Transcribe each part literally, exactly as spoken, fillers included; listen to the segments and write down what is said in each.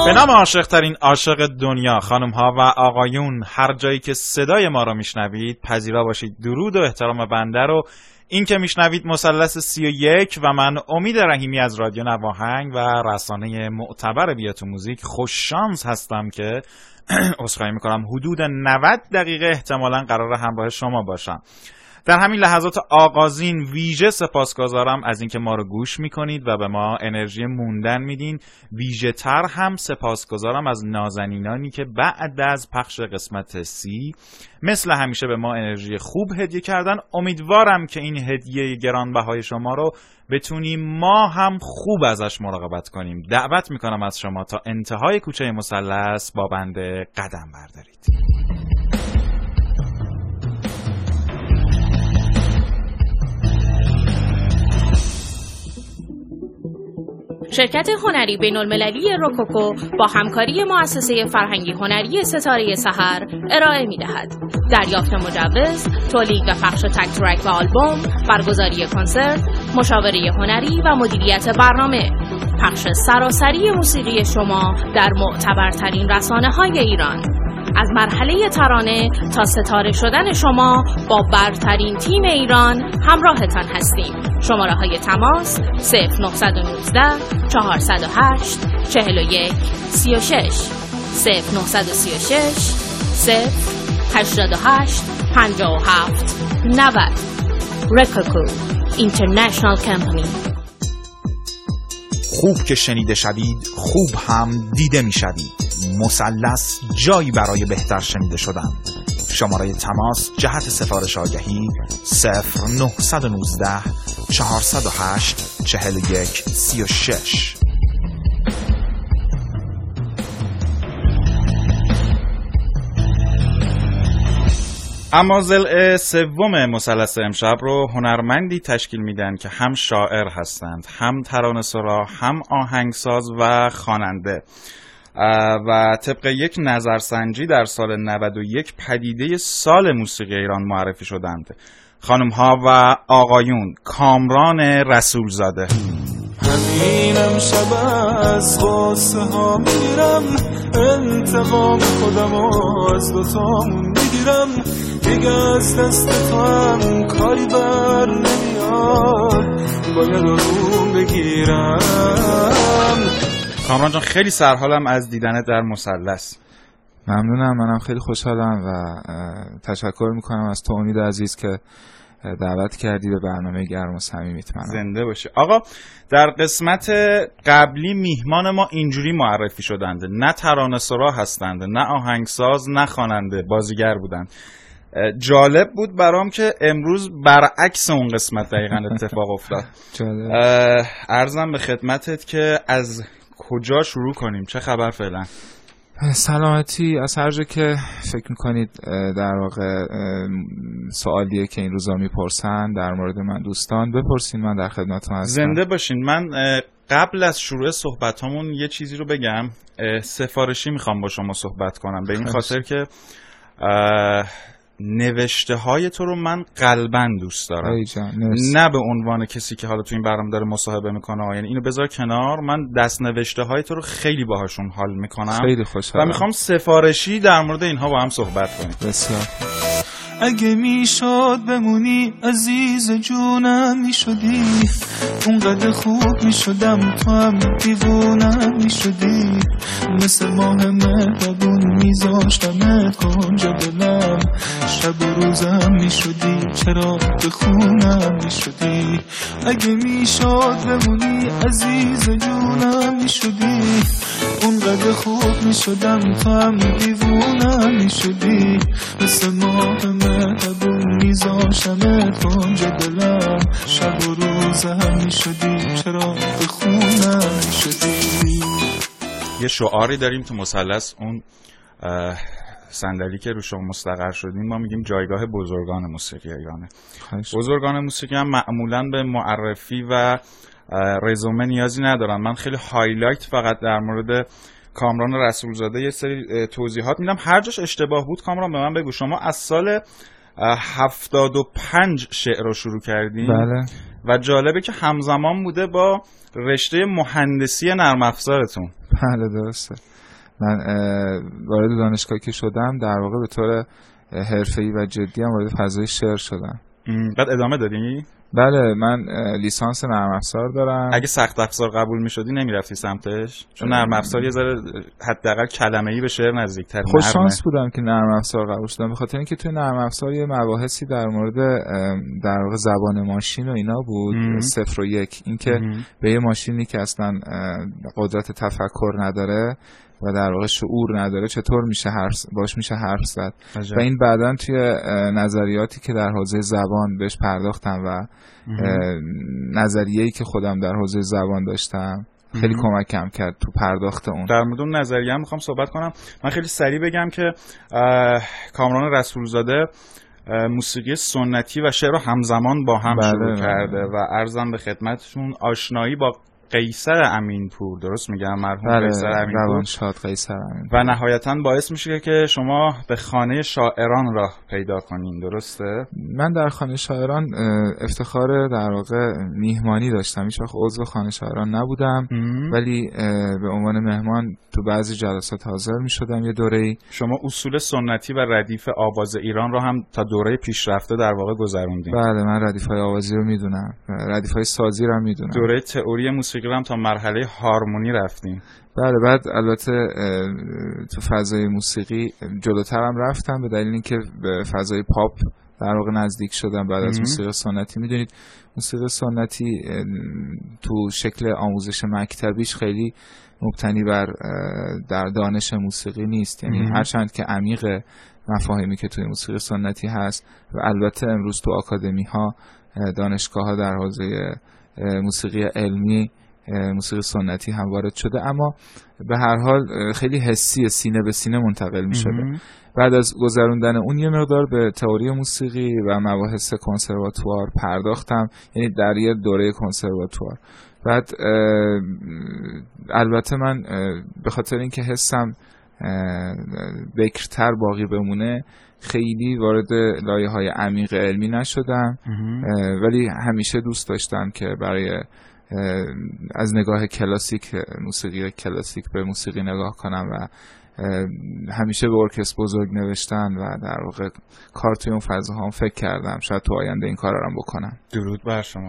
به نام عاشق ترین عاشق دنیا، خانم ها و آقایون، هر جایی که صدای ما رو میشنوید پذیرا باشید درود و احترام بنده رو این که میشنوید مثلث سی و یک و من امید رحیمی از رادیو نواهنگ و رسانه معتبر بیاتو موزیک خوش شانس هستم که عذرخواهی میکنم حدود نود دقیقه احتمالاً قرار همراه شما باشم. در همین لحظات آغازین ویژه سپاسگزارم از اینکه ما رو گوش میکنید و به ما انرژی موندن میدین. ویژه تر هم سپاسگزارم از نازنینانی که بعد از پخش قسمت سی مثل همیشه به ما انرژی خوب هدیه کردن. امیدوارم که این هدیه گرانبهای شما رو بتونیم ما هم خوب ازش مراقبت کنیم. دعوت میکنم از شما تا انتهای کوچه مثلث با بنده قدم بردارید. شرکت هنری بین‌المللی روکوکو با همکاری مؤسسه فرهنگی هنری ستاره سحر ارائه می‌دهد. دریافت مجوز، تولید و پخش تک ترک و آلبوم، برگزاری کنسرت، مشاوره هنری و مدیریت برنامه. پخش سراسری موسیقی شما در معتبرترین رسانه‌های ایران. از مرحله ترانه تا ستاره شدن شما با برترین تیم ایران همراهتان هستیم. شماره‌های تماس صفر نه یک نه چهار صفر هشت چهل و یک سی و شش صفر نه سه شش صفر هشتاد و هشت پنجاه و هفت نود. روکوکو اینترنشنال کمپانی. خوب که شنیده شوید خوب هم دیده می شوید. مثلث جایی برای بهتر شنیده شدن. شماره تماس جهت سفارش آگهی صفر نه یک نه چهار صفر هشت چهل و یک سی و شش. اما ضلع سوم مثلث امشب رو هنرمندی تشکیل میدن که هم شاعر هستند، هم ترانه‌سرا، هم آهنگساز و خواننده و طبق یک نظرسنجی در سال نود و یک پدیده سال موسیقی ایران معرفی شدند. خانم ها و آقایون، کامران رسولزاده. همین امشب از غصه ها میرم، انتقام خودم از دوتامون میگیرم، دیگه از دست تو هم کاری بر نمیاد، باید آروم بگیرم. کامران جان خیلی سرحالم از دیدنت در مثلث. ممنونم، منم خیلی خوشحالم و تشکر میکنم از تو امید عزیز که دعوت کردی به برنامه گرم و صمیمیت. منم زنده باشی. آقا در قسمت قبلی میهمان ما اینجوری معرفی شدند، نه ترانه‌سرا هستند، نه آهنگساز، نه خواننده، بازیگر بودند. جالب بود برام که امروز برعکس اون قسمت دقیقاً اتفاق افتاد. جالب. عرضم به خدمتت که از کجا شروع کنیم؟ چه خبر فعلا؟ سلامتی. از هر جا که فکر میکنید در واقع سوالیه که این روزا میپرسن در مورد من دوستان بپرسین، من در خدمتتون هستم. زنده باشین. من قبل از شروع صحبتامون یه چیزی رو بگم. سفارشی میخوام با شما صحبت کنم به این خاطر که نوشته های تو رو من قلباً دوست دارم، نه به عنوان کسی که حالا تو این برنامه داره مصاحبه میکنه، یعنی اینو بذار کنار، من دست نوشته های تو رو خیلی باهاشون حال میکنم، خیلی خوشحالم و میخوام سفارشی در مورد اینها با هم صحبت کنیم. بسیار. اگه میشد بمونی عزیز جونم میشدی، اونقدر خوب میشدم تو هم دیوونم میشدی، مثل ماه مهربون میذاشتمت کنج دلم، شب و روزم میشدی چرا به خونم میشدی. اگه میشد بمونی عزیز جونم میشدی، اونقدر خوب میشدم تو هم دیوونم میشدی، مثل ماه مهربون میذاشتمت کنج دلم، شب و روز هم میشدی چرا به خونم میشدی. یه شعاری داریم تو مثلث، اون صندلی که رو شما مستقر شدیم ما میگیم جایگاه بزرگان موسیقی ایرانه. بزرگان موسیقی هم معمولاً به معرفی و رزومه نیازی ندارن. من خیلی هایلایت فقط در مورد کامران رسولزاده یه سری توضیحات میدم. هر جاش اشتباه بود کامران به من بگو. شما از سال هفتاد و پنج شعر رو شروع کردین. بله. و جالبه که همزمان بوده با رشته مهندسی نرم افزارتون. بله درسته. من وارد دانشگاه که شدم در واقع به طور حرفه‌ای و جدی هم وارد فضای شعر شدم. بعد ادامه دادی؟ بله من لیسانس نرم افزار دارم. اگه سخت افزار قبول می‌شدی نمی‌رفتی سمتش؟ چون نرم افزار یه ذره حداقل کلمه‌ای به شعر نزدیک‌تره. خوش شانس بودم که نرم افزار قبول شدم، به خاطر اینکه توی نرم افزار یه مباحثی در مورد در واقع زبان ماشین و اینا بود، ام. صفر و یک، اینکه به یه ماشینی که اصلا قدرت تفکر نداره و در واقع شعور نداره چطور میشه حرف باش میشه حرف زد. و این بعداً توی نظریاتی که در حوزه زبان بهش پرداختم و نظریه‌ای که خودم در حوزه زبان داشتم خیلی کمکم کرد تو پرداخت اون. در مورد اون نظریه هم میخوام صحبت کنم. من خیلی سریع بگم که کامران رسولزاده موسیقی سنتی و شعر رو همزمان با هم شروع بله کرده بله. و عرضم به خدمتشون آشنایی با قیصر امینپور، درست میگم، مرحوم بله، قیصر امینپور، روانشاد قیصر امینپور، و نهایتاً باعث میشه که شما به خانه شاعران راه پیدا کنین، درسته؟ من در خانه شاعران افتخار در واقع میهمانی داشتم، هیچ وقت عضو خانه شاعران نبودم ام. ولی به عنوان مهمان تو بعضی جلسات حاضر میشدم. یه دوره‌ای شما اصول سنتی و ردیف آواز ایران رو هم تا دوره پیشرفته در واقع گذروندین. بله من ردیف‌های آوازی رو میدونم، ردیف‌های سازی رو میدونم. دوره تئوری موسیقی هم تا مرحله هارمونی رفتیم. بله بعد البته تو فضای موسیقی جلوتر هم رفتم به دلیل اینکه به فضای پاپ در واقع نزدیک شدم بعد از موسیقی سنتی. میدونید موسیقی سنتی تو شکل آموزش مکتبیش خیلی مبتنی بر در دانش موسیقی نیست، یعنی هرچند که عمیق مفاهیمی که توی موسیقی سنتی هست و البته امروز تو آکادمی ها دانشگاه ها در حوزه موسیقی علمی موسیقی سنتی هم وارد شده، اما به هر حال خیلی حسی، سینه به سینه منتقل می شده. بعد از گذروندن اون یه مقدار به تئوری موسیقی و مباحث کنسرواتوار پرداختم، یعنی در یه دوره کنسرواتوار. بعد البته من به خاطر اینکه حسم بکرتر باقی بمونه خیلی وارد لایه‌های عمیق علمی نشدم، ولی همیشه دوست داشتم که برای از نگاه کلاسیک، موسیقی کلاسیک به موسیقی نگاه کنم و همیشه به ارکستر بزرگ نوشتن و در واقع کار توی اون فضاها هم فکر کردم شاید تو آینده این کار رو هم بکنم. درود بر شما.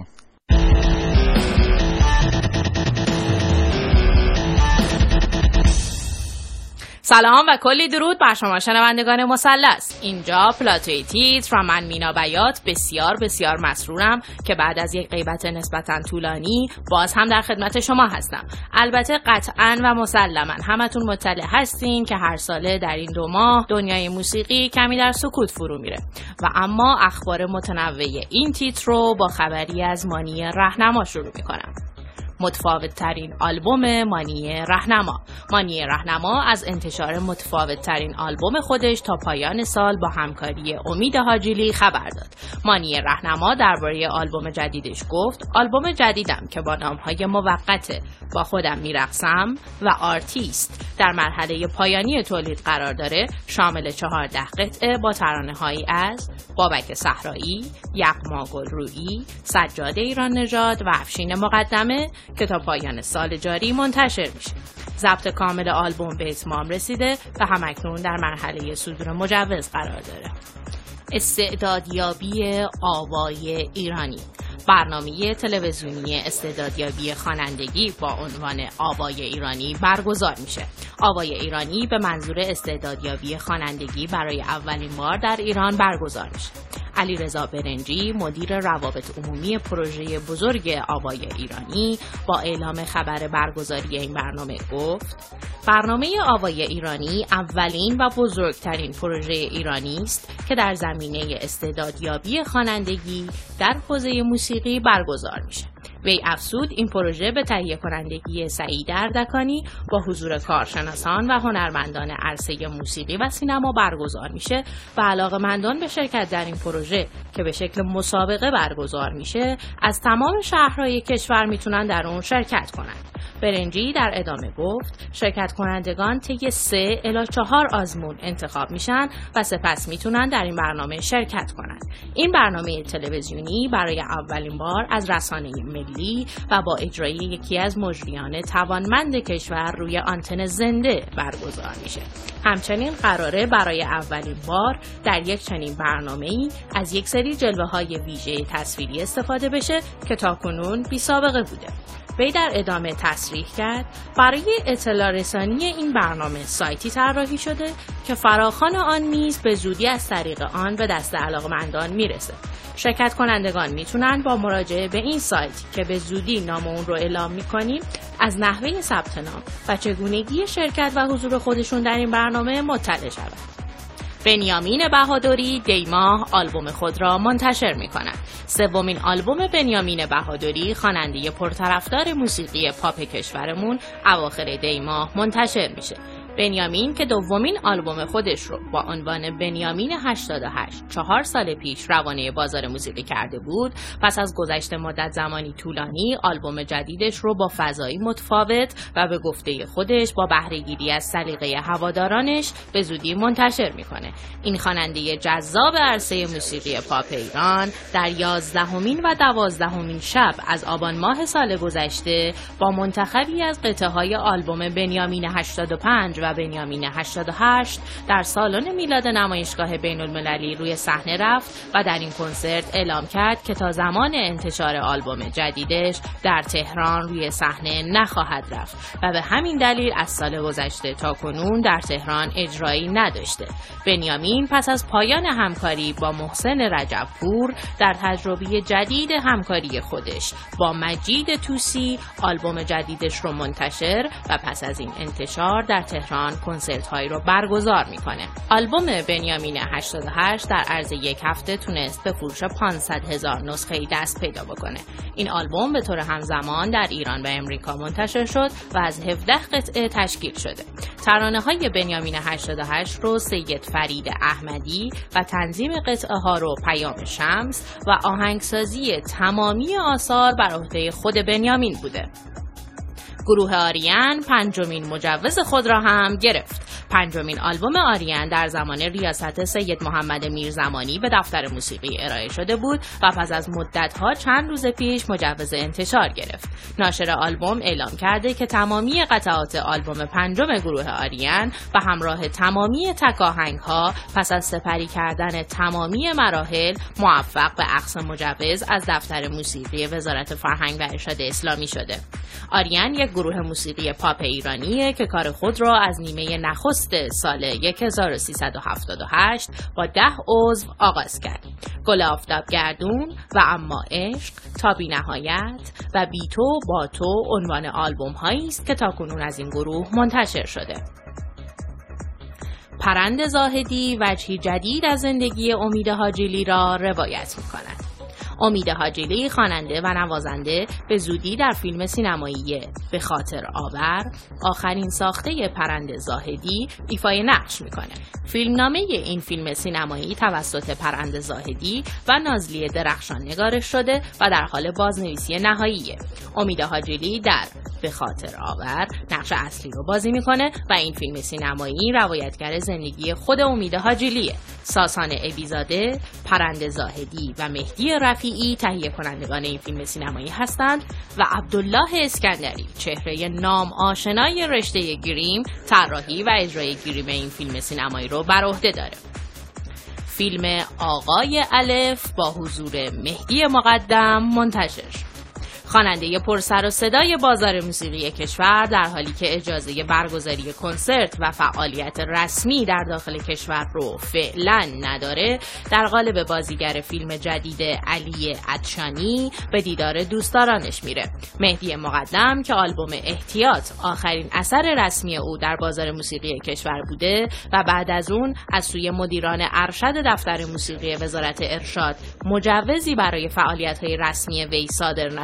سلام و کلی درود بر شما شنوندگان مثلث. اینجا پلاتوی تیتر و من مینا بیات بسیار بسیار مسرورم که بعد از یک غیبت نسبتاً طولانی باز هم در خدمت شما هستم. البته قطعاً و مسلماً همتون مطلع هستین که هر ساله در این دو ماه دنیای موسیقی کمی در سکوت فرو میره و اما اخبار متنوع این تیتر رو با خبری از مانی رهنما شروع میکنم. متفاوت ترین آلبوم مانی رهنما. مانی رهنما از انتشار متفاوت ترین آلبوم خودش تا پایان سال با همکاری امید حاجیلی خبر داد. مانی رهنما درباره آلبوم جدیدش گفت: آلبوم جدیدم که با نامهای موقت با خودم میرقصم و آرتیست در مرحله پایانی تولید قرار داره، شامل چهارده قطعه با ترانه‌هایی از بابک صحرایی، یغما گلرویی، سجاد ایران نژاد و افشین مقدمه که تا پایان سال جاری منتشر میشه. ضبط کامل آلبوم به اتمام رسیده و همکنون در مرحله صدور مجوز قرار داره. استعدادیابی آوای ایرانی. برنامه تلویزیونی استعدادیابی خوانندگی با عنوان آوای ایرانی برگزار میشه. آوای ایرانی به منظور استعدادیابی خوانندگی برای اولین بار در ایران برگزار میشه. علیرضا برنجی مدیر روابط عمومی پروژه بزرگ آوای ایرانی با اعلام خبر برگزاری این برنامه گفت: برنامه آوای ایرانی اولین و بزرگترین پروژه ایرانی است که در زمینه استعدادیابی خوانندگی در حوزه موسیقی برگزار میشه. وی افزود این پروژه به تهیه کنندگی سعید اردکانی با حضور کارشناسان و هنرمندان عرصه موسیقی و سینما برگزار میشه و علاقه‌مندان به شرکت در این پروژه که به شکل مسابقه برگزار میشه از تمام شهرهای کشور میتونن در اون شرکت کنند. برنجی در ادامه گفت شرکت کنندگان طی سه الی چهار آزمون انتخاب میشن و سپس میتونن در این برنامه شرکت کنند. این برنامه تلویزیونی برای اولین بار از رسانه ملی و با اجرای یکی از مجریان توانمند کشور روی آنتن زنده برگزار میشه. همچنین قراره برای اولین بار در یک چنین برنامه‌ای از یک سری جلوه‌های ویژه تصویری استفاده بشه که تاکنون بی سابقه بوده. وی در ادامه تصریح کرد برای اطلاع رسانی این برنامه سایتی طراحی شده که فراخوان آن نیز به زودی از طریق آن به دست علاقه‌مندان میرسه. شرکت کنندگان میتونن با مراجعه به این سایت که به زودی نام اون رو اعلام میکنیم از نحوه ثبت نام و چگونگی شرکت و حضور خودشون در این برنامه مطلع شوند. بنیامین بهادری دیماه آلبوم خود را منتشر می‌کند. سومین آلبوم بنیامین بهادری خواننده پرطرفدار موسیقی پاپ کشورمون اواخر دیماه منتشر میشه. بنیامین که دومین آلبوم خودش رو با عنوان بنیامین هشتاد و هشت چهار سال پیش روانه بازار موسیقی کرده بود، پس از گذشت مدت زمانی طولانی آلبوم جدیدش رو با فضایی متفاوت و به گفته خودش با بهره‌گیری از سلیقه هوادارانش به زودی منتشر میکنه. این خواننده جذاب عرصه موسیقی پاپ ایران در یازدهمین و دوازدهمین شب از آبان ماه سال گذشته با منتخبی از قطعه‌های آلبوم بنیامین هشتاد و پنج و بنیامین هشتاد و هشت در سالن میلاد نمایشگاه بین المللی روی صحنه رفت و در این کنسرت اعلام کرد که تا زمان انتشار آلبوم جدیدش در تهران روی صحنه نخواهد رفت و به همین دلیل از سال گذشته تا کنون در تهران اجرایی نداشته. بنیامین پس از پایان همکاری با محسن رجبپور در تجربه جدید همکاری خودش با مجید طوسی آلبوم جدیدش رو منتشر و پس از این انتشار در تهران کنسرت هایی رو برگزار میکنه. آلبوم بنیامین هشتاد و هشت در عرض یک هفته تونست به فروش پانصد هزار نسخه دست پیدا بکنه. این آلبوم به طور همزمان در ایران و امریکا منتشر شد و از هفده قطعه تشکیل شده. ترانه های بنیامین هشتاد و هشت رو سید فرید احمدی و تنظیم قطعه ها رو پیام شمس و آهنگسازی تمامی آثار بر عهده خود بنیامین بوده. گروه آریان پنجمین مجوز خود را هم گرفت. پنجمین آلبوم آریان در زمان ریاست سید محمد میرزمانی به دفتر موسیقی ارائه شده بود و پس از مدت‌ها چند روز پیش مجوز انتشار گرفت. ناشر آلبوم اعلام کرده که تمامی قطعات آلبوم پنجم گروه آریان و همراه تمامی تک آهنگ‌ها پس از سپری کردن تمامی مراحل موفق به اخذ مجوز از دفتر موسیقی وزارت فرهنگ و ارشاد اسلامی شده. آریان یک گروه موسیقی پاپ ایرانیه که کار خود را از نیمه نخست سال هزار و سیصد و هفتاد و هشت با ده عضو آغاز کرد. گل آفتاب گردون و اما عشق تا بی نهایت و بی تو با تو عنوان آلبوم هایی است که تاکنون از این گروه منتشر شده. پرند زاهدی وجهی جدید از زندگی امید حاجیلی را روایت می‌کند. امید حاجیلی خواننده و نوازنده به زودی در فیلم سینمایی به خاطر آور آخرین ساخته پرند زاهدی ایفای نقش میکنه. فیلمنامه این فیلم سینمایی توسط پرند زاهدی و نازلی درخشان نگارش شده و در حال بازنویسی نهاییه. امید حاجیلی در به خاطر آور نقش اصلی رو بازی میکنه و این فیلم سینمایی روایتگر زندگی خود امید حاجیلیه. ساسان ابیزاده، پرند زاهدی و مهدی رفیعی تهیه کنندگان این فیلم سینمایی هستند و عبدالله اسکندری چهره نام آشنای رشته گریم طراحی و اجرای گریم این فیلم سینمایی رو بر عهده داره. فیلم آقای الف با حضور مهدی مقدم منتشر شد. خواننده پرسر و صدای بازار موسیقی کشور در حالی که اجازه برگزاری کنسرت و فعالیت رسمی در داخل کشور رو فعلا نداره، در قالب بازیگر فیلم جدید علی عطشانی به دیدار دوستدارانش میره. مهدی مقدم که آلبوم احتیاط آخرین اثر رسمی او در بازار موسیقی کشور بوده و بعد از اون از سوی مدیران ارشد دفتر موسیقی وزارت ارشاد مجوزی برای فعالیت‌های رسمی وی صادر نشده،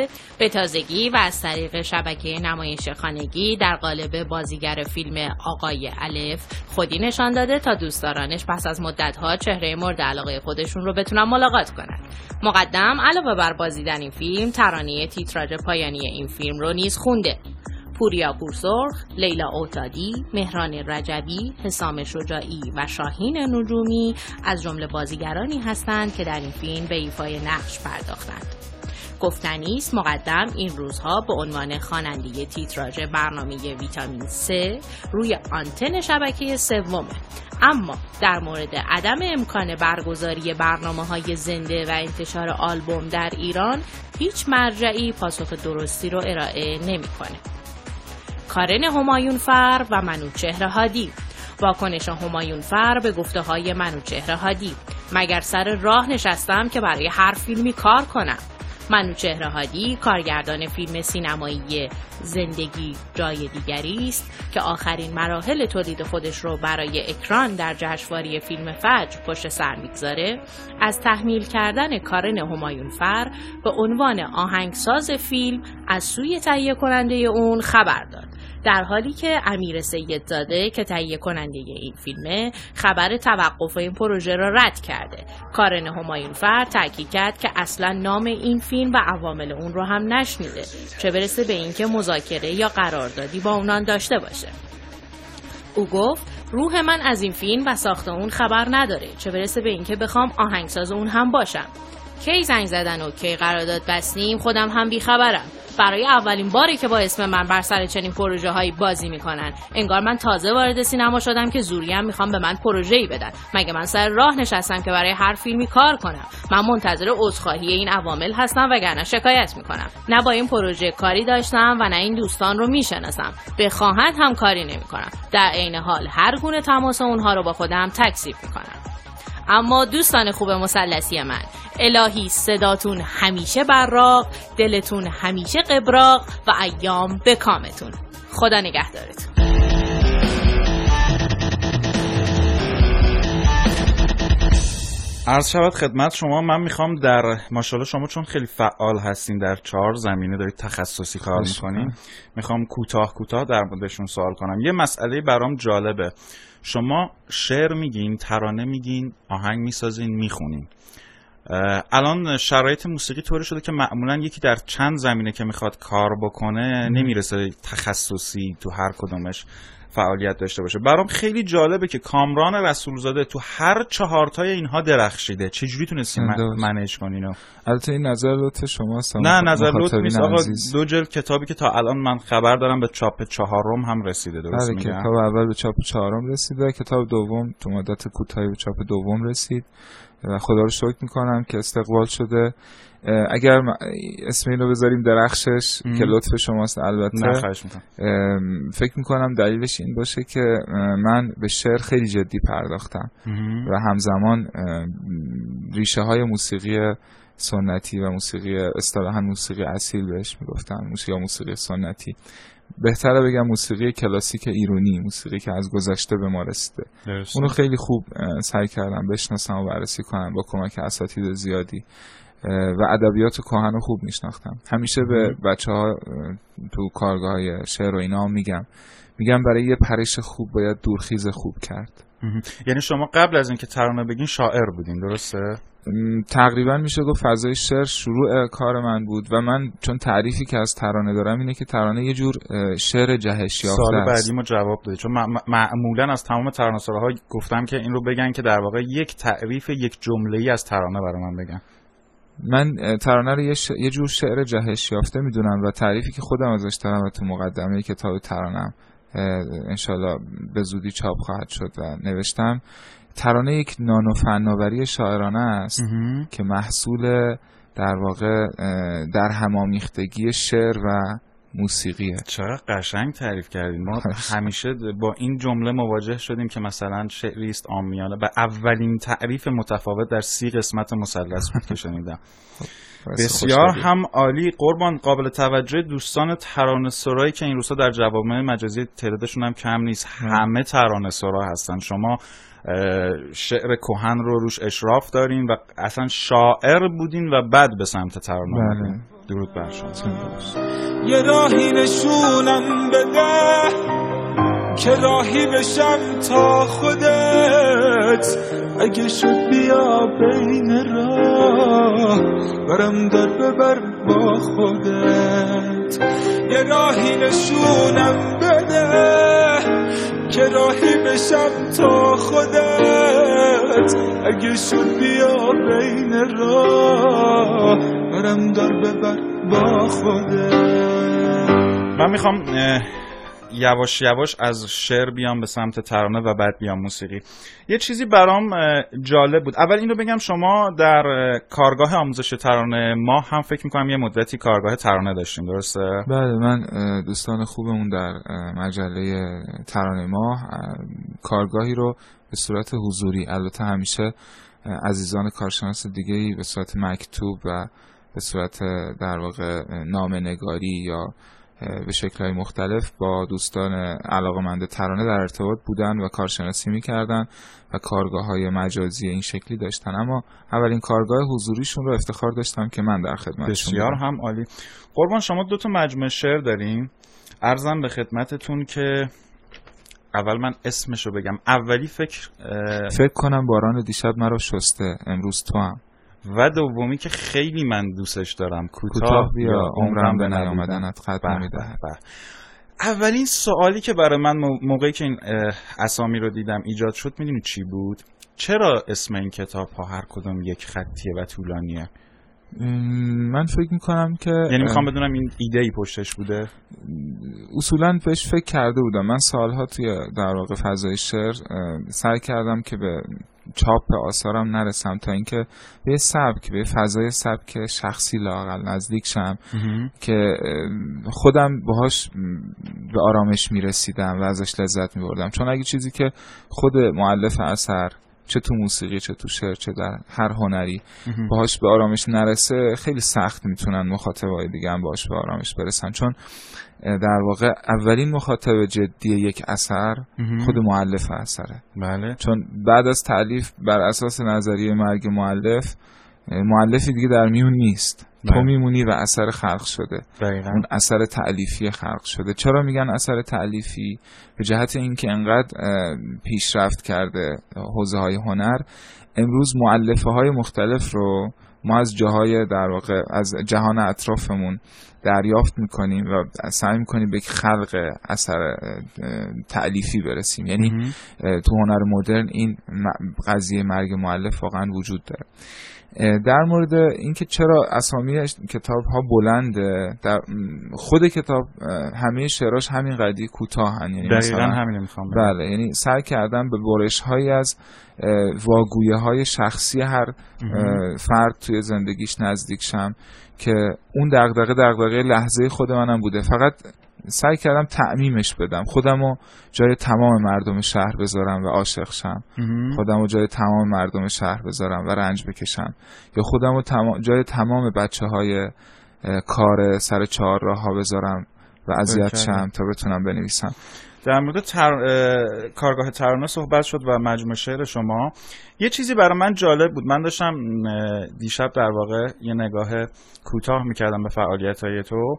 سه به تازگی و از طریق شبکه نمایش خانگی در قالب بازیگر فیلم آقای الف خودی نشان داده تا دوستدارانش پس از مدت‌ها چهره مورد علاقه خودشون رو بتونن ملاقات کنن. مقدم علاوه بر بازی در این فیلم، ترانه تیتراژ پایانی این فیلم رو نیز خونده. پوریا پورسرخ، لیلا اوتادی، مهران رجبی، حسام شجاعی و شاهین نجومی از جمله بازیگرانی هستند که در این فیلم به ایفای نقش پرداختند. گفتنی است مقدم این روزها به عنوان خواننده تیتراژ برنامه ویتامین سه روی آنتن شبکه سومه، اما در مورد عدم امکان برگزاری برنامه‌های زنده و انتشار آلبوم در ایران هیچ مرجعی پاسخ درستی رو ارائه نمی‌کنه. کارن همایونفر و منوچهر هادی. واکنش همایونفر به گفته‌های منوچهر هادی: مگر سر راه نشستم که برای هر فیلمی کار کنم؟ منوچهر هادی کارگردان فیلم سینمایی زندگی جای دیگری است که آخرین مراحل تولید خودش رو برای اکران در جشنواره فیلم فجر پشت سر میگذاره، از تحمیل کردن کارن همایونفر به عنوان آهنگساز فیلم از سوی تهیه کننده اون خبر داد، در حالی که امیر سیدزاده که تهیه کننده این فیلمه خبر توقف این پروژه را رد کرده. کارن همایونفر تاکید کرد که اصلا نام این فیلم و عوامل اون رو هم نشنیده، چه برسه به اینکه مذاکره یا قراردادی با اونان داشته باشه. او گفت روح من از این فیلم و ساخت اون خبر نداره، چه برسه به اینکه بخوام آهنگساز اون هم باشم. کی زنگ زدن و کی قرارداد بستیم خودم هم بیخبرم. برای اولین باری که با اسم من بر سر چنین پروژه هایی بازی میکنن، انگار من تازه وارد سینما شدم که زوری هم میخوام به من پروژه‌ای بدن. مگه من سر راه نشستم که برای هر فیلمی کار کنم؟ من منتظر عذرخواهی این عوامل هستم وگرنه شکایت میکنم. نه با این پروژه کاری داشتم و نه این دوستان رو میشناسم. بخواهند هم کاری نمیکنم. در عین حال هر گونه تماس اونها رو با خودم تکذیب میکنم. اما دوستان خوب مثلثی من، الهی صداتون همیشه براق، دلتون همیشه قبراق و ایام به کامتون. خدا نگهدارتون. عرض شود خدمت شما، من میخوام در ماشاءالله شما چون خیلی فعال هستین در چهار زمینه دارید تخصصی کار میکنین، میخوام کوتاه کوتاه در موردشون سوال کنم. یه مسئله برام جالبه، شما شعر میگین، ترانه میگین، آهنگ میسازین، میخونین. الان شرایط موسیقی طوری شده که معمولا یکی در چند زمینه که میخواد کار بکنه نمیرسه تخصصی تو هر کدومش فعالیت داشته باشه. برام خیلی جالبه که کامران رسولزاده تو هر چهارتای اینها درخشیده. چجوری تونستین منیج کنین؟ البته این نظر لطف شماست. نه نظر لطف نیست آقا، دو جلد کتابی که تا الان من خبر دارم به چاپ چهارم هم رسیده، درست میگم؟ کتاب اول به چاپ چهارم رسیده، کتاب دوم تو مدت کوتاهی به چاپ دوم رسید و خدا رو شکر میکنم که استقبال شده. اگر اسم اینو بذاریم درخشش ام. که لطف شماست البته، نه خواهش میکنم. فکر میکنم دلیلش این باشه که من به شعر خیلی جدی پرداختم ام. و همزمان ریشه های موسیقی سنتی و موسیقی اصطلاحاً موسیقی اصیل بهش میگفتن، موسیقی موسیقی سنتی، بهتره بگم موسیقی کلاسیک ایرانی، موسیقی که از گذشته به ما رسیده. اونو خیلی خوب سعی کردم بشناسم و بررسی کنم با کمک اساتید زیادی و ادبیات کهن رو خوب میشناختم. همیشه به بچه‌ها تو کارگاه‌های شعر و اینا میگم میگم برای یه پرش خوب باید دورخیز خوب کرد. یعنی شما قبل از اینکه ترانه بگین شاعر بودین، درسته؟ تقریبا میشه گفت فضای شعر شروع کار من بود و من چون تعریفی که از ترانه دارم اینه که ترانه یه جور شعر جهش یافته است. سوال بعدی ما جواب دادی، چون معمولا از تمام ترانه‌سراها گفتم که این رو بگن که در واقع یک تعریف یک جمله‌ای از ترانه برای من بگن. من ترانه رو یه, ش... یه جور شعر جهش یافته میدونم و تعریفی که خودم ازش دارم و تو مقدمه کتاب ترانه‌ام انشالله به زودی چاپ خواهد شد و نوشتم، ترانه یک نان و فناوری شاعرانه است که محصول در واقع در همامیختگی شعر و موسیقیه. چقدر قشنگ تعریف کردیم. ما همیشه با این جمله مواجه شدیم که مثلا شعری است عامیانه، و اولین تعریف متفاوت در سی قسمت مثلث بود که شنیدم. بسیار هم عالی. قربان، قابل توجه دوستان ترانه سرایی که این روزها در جوامع مجازی تعدادشون هم کم نیست، همه ترانه سرا هستن. شما شعر کهن رو روش اشراف دارین و اصلا شاعر بودین و بعد به سمت ترانه. درود بر شما. یه راهی نشونم بده که راهی بشم تا خودت، اگه شد بیا بین راه برم در ببر با خودت. یه راهی نشونم بده که راهی بشم تا خودت، اگه شد بیا بین راه برم در ببر با خودت. من میخوام یواش یواش از شعر بیام به سمت ترانه و بعد بیام موسیقی. یه چیزی برام جالب بود. اول این رو بگم شما در کارگاه آموزش ترانه ما هم فکر میکنم یه مدتی کارگاه ترانه داشتیم، درسته؟ بله، من دوستان خوبمون در مجله ترانه ما کارگاهی رو به صورت حضوری، البته همیشه عزیزان کارشناس دیگه‌ای به صورت مکتوب و به صورت در واقع نامه‌نگاری یا به شکل‌های مختلف با دوستان علاقه‌مند ترانه در ارتباط بودن و کارشناسی می‌کردن و کارگاه‌های مجازی این شکلی داشتن، اما اولین کارگاه حضوریشون رو افتخار داشتم که من در خدمتشون. بسیار هم عالی. قربان شما دو تا مجموعه شعر دارین. عرضم به خدمتتون که اول من اسمشو بگم. اولی فکر فکر کنم باران دیشب مرا شسته، امروز تو هم. و دومی که خیلی من دوستش دارم، کوتاه بیا عمرم به نیامدنت ختم می‌دهد. اولین سوالی که برای من موقعی که این اسامی رو دیدم ایجاد شد میدونی چی بود؟ چرا اسم این کتاب ها هر کدوم یک خطیه و طولانیه؟ من فکر میکنم که یعنی میخوام بدونم این ایده ای پشتش بوده. اصولا بهش فکر کرده بودم. من سالها توی در واقع فضای شعر سعی کردم که به چاپ آثارم نرسم تا اینکه به سبک، به فضای سبک شخصی لااقل نزدیک شم که خودم باهاش به آرامش میرسیدم و ازش لذت میبردم. چون اگه چیزی که خود مؤلف اثر، چه تو موسیقی چه تو شعر چه در هر هنری، باهاش به آرامش نرسه، خیلی سخت میتونن مخاطبای دیگه هم باهاش به آرامش برسن. چون در واقع اولین مخاطب جدی یک اثر خود مؤلف اثره. بله. چون بعد از تألیف بر اساس نظریه مرگ مؤلف، مؤلفی دیگه در میون نیست. بله. تو میمونی و اثر خلق شده. دقیقاً. اون اثر تألیفی خلق شده. چرا میگن اثر تألیفی؟ به جهت اینکه انقدر پیشرفت کرده حوزه‌های هنر، امروز مؤلفه‌های مختلف رو ما از جاهای در واقع از جهان اطرافمون دریافت میکنیم و سعی میکنیم به خلق اثر تألیفی برسیم. یعنی تو هنر مدرن این قضیه مرگ مؤلف واقعا وجود داره. در مورد اینکه چرا اسامی کتاب ها بلنده، در خود کتاب همه شعراش همین قدی کوتاهن. یعنی دقیقاً همین میخوام. بله، یعنی سعی کردم به برش هایی از واگویه های شخصی هر فرد توی زندگیش نزدیک شم که اون دغدغه دغدغه لحظه خود منم بوده. فقط سعی کردم تعمیمش بدم، خودمو جای تمام مردم شهر بذارم و عاشق شم، خودمو جای تمام مردم شهر بذارم و رنج بکشم، یا خودمو تمام جای تمام بچه‌های کار سر چهار راه‌ها بذارم و اذیت شم تا بتونم بنویسم. در مورد تر... کارگاه ترانه صحبت شد و مجموعه شعر شما. یه چیزی برای من جالب بود. من داشتم دیشب در واقع یه نگاه کوتاه میکردم به فعالیت‌های تو.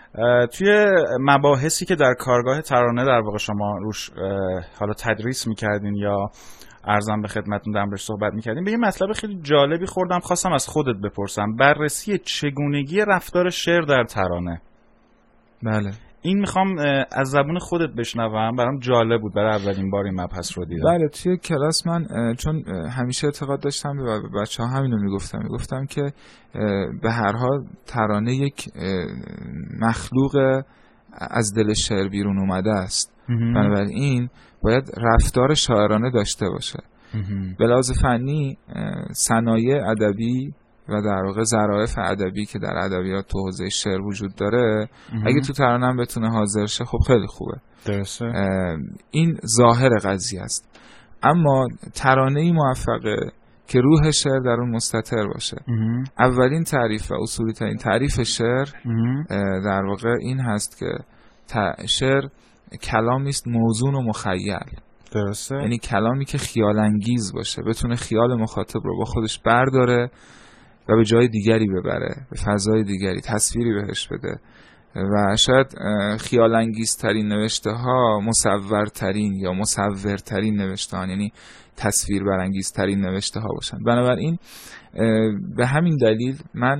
توی مباحثی که در کارگاه ترانه در واقع شما روش حالا تدریس میکردین یا عرضم به خدمتتون در موردش صحبت میکردین، به یه مطلب خیلی جالبی خوردم، خواستم از خودت بپرسم. بررسی چگونگی رفتار شعر در ترانه. بله. این میخوام از زبون خودت بشنوم، برام جالب بود، برای اولین بار این مبحث رو دیدم. بله، توی کلاس من چون همیشه اعتقاد داشتم و به بچه‌ها همینو میگفتم میگفتم که به هر حال ترانه یک مخلوق از دل شعر بیرون اومده است، بنابراین باید رفتار شاعرانه داشته باشه. به لحاظ فنی صنایع ادبی و در واقع ظرافت ادبی که در ادبیات تو حوزه شعر وجود داره اگه تو ترانه هم بتونه حاضر شه خب خیلی خوبه. درسته. این ظاهر قضیه است. اما ترانه‌ای موفقه که روح شعر در اون مستتر باشه. اولین تعریف و اصولی ترین تعریف شعر در واقع این هست که شعر کلامی است موزون و مخیل. درسته. یعنی کلامی که خیال انگیز باشه، بتونه خیال مخاطب رو با خودش برداره و به جای دیگری ببره، به فضای دیگری، تصویری بهش بده و شاید خیال انگیزترین نوشته ها مصورترین یا مصورترین نوشته ها، یعنی تصویر برانگیزترین نوشته ها باشن. بنابراین به همین دلیل من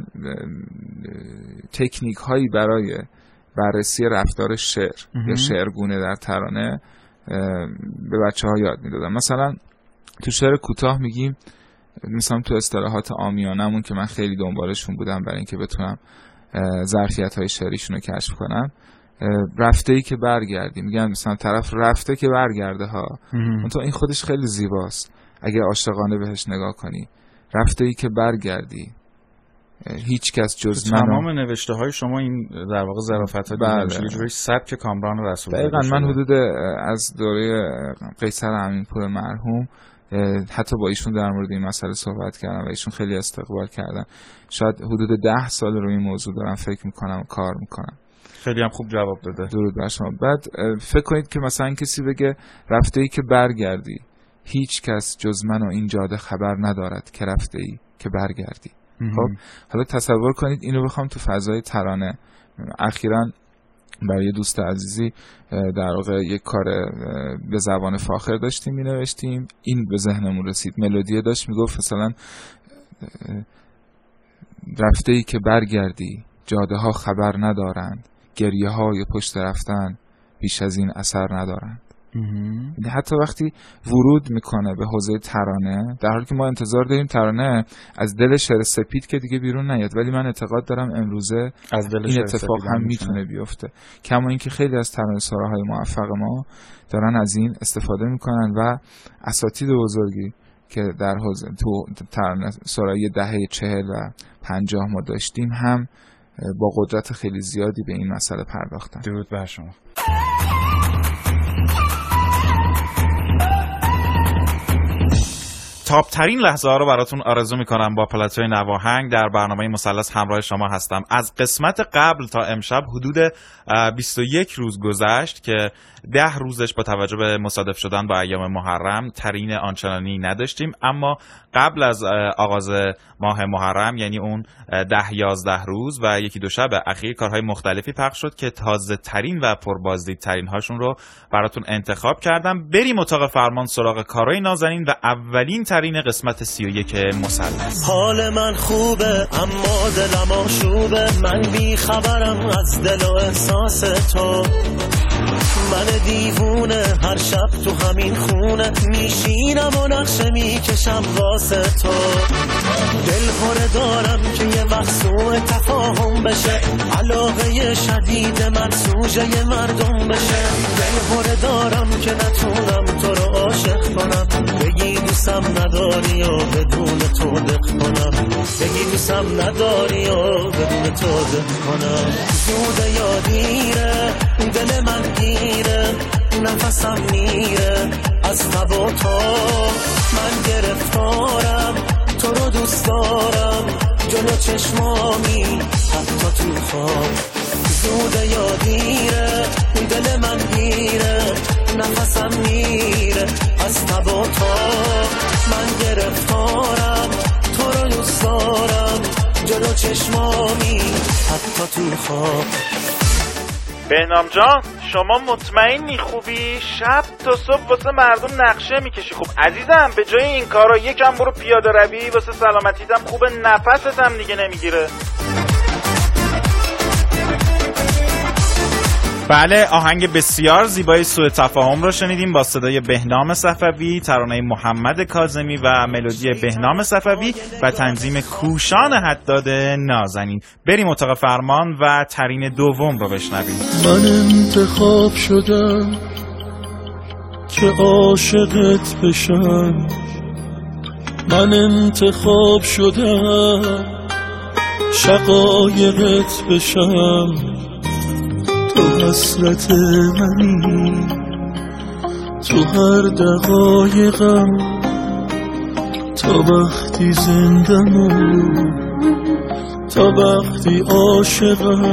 تکنیک هایی برای بررسی رفتار شعر یا شعرگونه در ترانه به بچه ها یاد میدادم. مثلا تو شعر کوتاه میگیم، مثلا تو اصطلاحات عامیانمون که من خیلی دنبالشون بودم برای اینکه بتونم ظرفیت های شعریشون رو کشف کنم، رفته ای که برگردی، میگن مثلا طرف رفته که برگرده ها. منتها این خودش خیلی زیباست اگه عاشقانه بهش نگاه کنی. رفته ای که برگردی، هیچ کس جز من. تمام نوشته های شما این در واقع ظرافت ها دیده میشه، یه جوری سبک کامران رسول. دقیقاً من حدود از دوره قیصر امینپور مرحوم حتی با ایشون در مورد این مسئله صحبت کردم و ایشون خیلی استقبال کردن. شاید حدود ده سال روی این موضوع دارم فکر میکنم و کار میکنم. خیلی هم خوب جواب داده. درود بر شما. بعد فکر کنید که مثلا کسی بگه رفته ای که برگردی، هیچ کس جز من و این جاده خبر ندارد که رفته ای که برگردی. خب حالا تصور کنید اینو بخوام تو فضای ترانه. اخیراً برای دوست عزیزی در واقع یک کار به زبان فاخر داشتیم مینوشتیم، این به ذهنمون رسید. ملودی داشت میگفت مثلا رفته ای که برگردی، جاده ها خبر ندارند، گریه های پشت رفتن بیش از این اثر ندارند. حتی وقتی ورود میکنه به حوزه ترانه، در حالی که ما انتظار داریم ترانه از دل شعر سپید که دیگه بیرون نیاد، ولی من اعتقاد دارم امروزه از دل این اتفاق هم میتونه بیفته. کما اینکه خیلی از ترانه‌سراهای موفق ما دارن از این استفاده میکنن و اساتید بزرگی که در حوزه تو ترانه‌سرایی دهه چهل و پنجاه ما داشتیم هم با قدرت خیلی زیادی به این مسئله پرداختن. درود بر شما. تاپ ترین لحظه ها رو براتون آرزو میکنم. با پلاتوی نواهنگ در برنامه مثلث همراه شما هستم. از قسمت قبل تا امشب حدود بیست و یک روز گذشت که ده روزش با توجه به مصادف شدن با ایام محرم ترین آنچنانی نداشتیم، اما قبل از آغاز ماه محرم، یعنی اون ده یازده روز و یکی دو شب اخیر، کارهای مختلفی پخش شد که تازه ترین و پربازدید ترین هاشون رو براتون انتخاب کردم. بریم اتاق فرمان سراغ کارهای نازنین و اولین ترین قسمت سی و یک مثلث. حال من خوبه اما دلم آشوبه، من بی خبرم از دل و احساس تو، من دیوونه هر شب تو همین خونه میشینم و نقشه میکشم واسه تو. دل خوره دارم که یه وقت سوء تفاهم بشه، علاقه شدید من سوژه مردم بشه. دل خوره دارم که نتونم تو رو عاشق کنم، بگی دوستم نداری و بدون تو دق کنم، بگی دوستم نداری و بدون تو دق کنم. زوده یا دیره دل من گیره، نفسم میره از تب و تا، من گرفتارم تو رو دوست دارم جلو چشمامی حتی تو خواب. زوده یا دیره دل من گیره، نفسم میره از تب و تا، من گرفتارم تو رو دوست دارم جلو چشمامی حتی تو خواب. بهنام جان شما مطمئنی خوبی؟ شب تا صبح واسه مردم نقشه میکشی. خب عزیزم به جای این کارا یکم برو پیاده روی، واسه سلامتیتم خوبه، نفست هم دیگه نمیگیره. بله، آهنگ بسیار زیبای سوء تفاهم رو شنیدیم با صدای بهنام صفوی، ترانه محمد کاظمی و ملودی بهنام صفوی و تنظیم کوشان حداد نازنین. بریم اتاق فرمان و ترین دوم رو بشنویم. من انتخاب شدم که عاشقت بشم، من انتخاب شدم شقایقت بشم. تو حسرت منی تو هر دقایقم، تا وقتی زندمو تا وقتی عاشقم.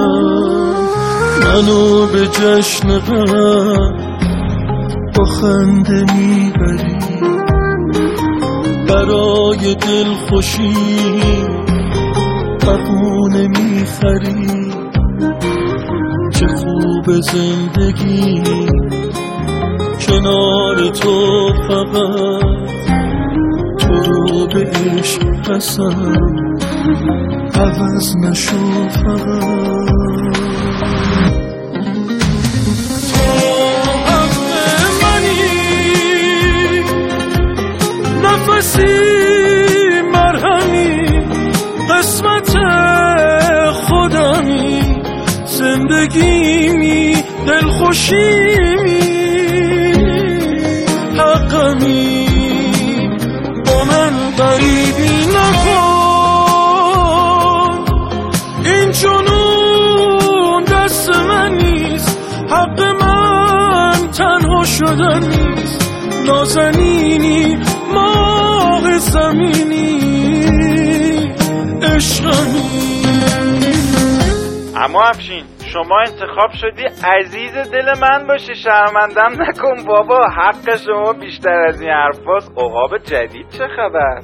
منو به جشن غم با خنده میبری، برای دل خوشی بهونه میخری، چه خوب زندگی کنار تو، فقط تو رو به عشق قسم عوض نشو فقط. نفسی مرهمی، قسمت خودمی، زندگیمی، دلخوشیمی، حقمی، با من غریبی نکن. این جنون دست من نیست، حق من تنها شدن نیست. نازنینی، ماه زمینی، عشقمی. اما افشین شما انتخاب شدی عزیز دل من باشی، شرمندم نکن بابا. حق شما بیشتر از این حرفاست. عقاب جدید چه خبر؟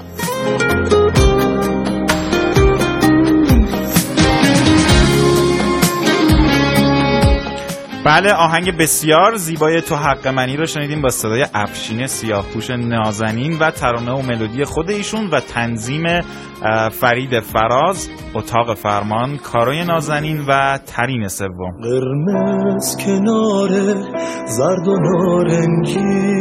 بله، آهنگ بسیار زیبای تو حق منی رو شنیدیم با صدای افشین سیاهپوش نازنین و ترانه و ملودی خود ایشون و تنظیم فرید فراز. اتاق فرمان، کارای نازنین و ترین سوم. قرمز کنار زرد و نارنگی،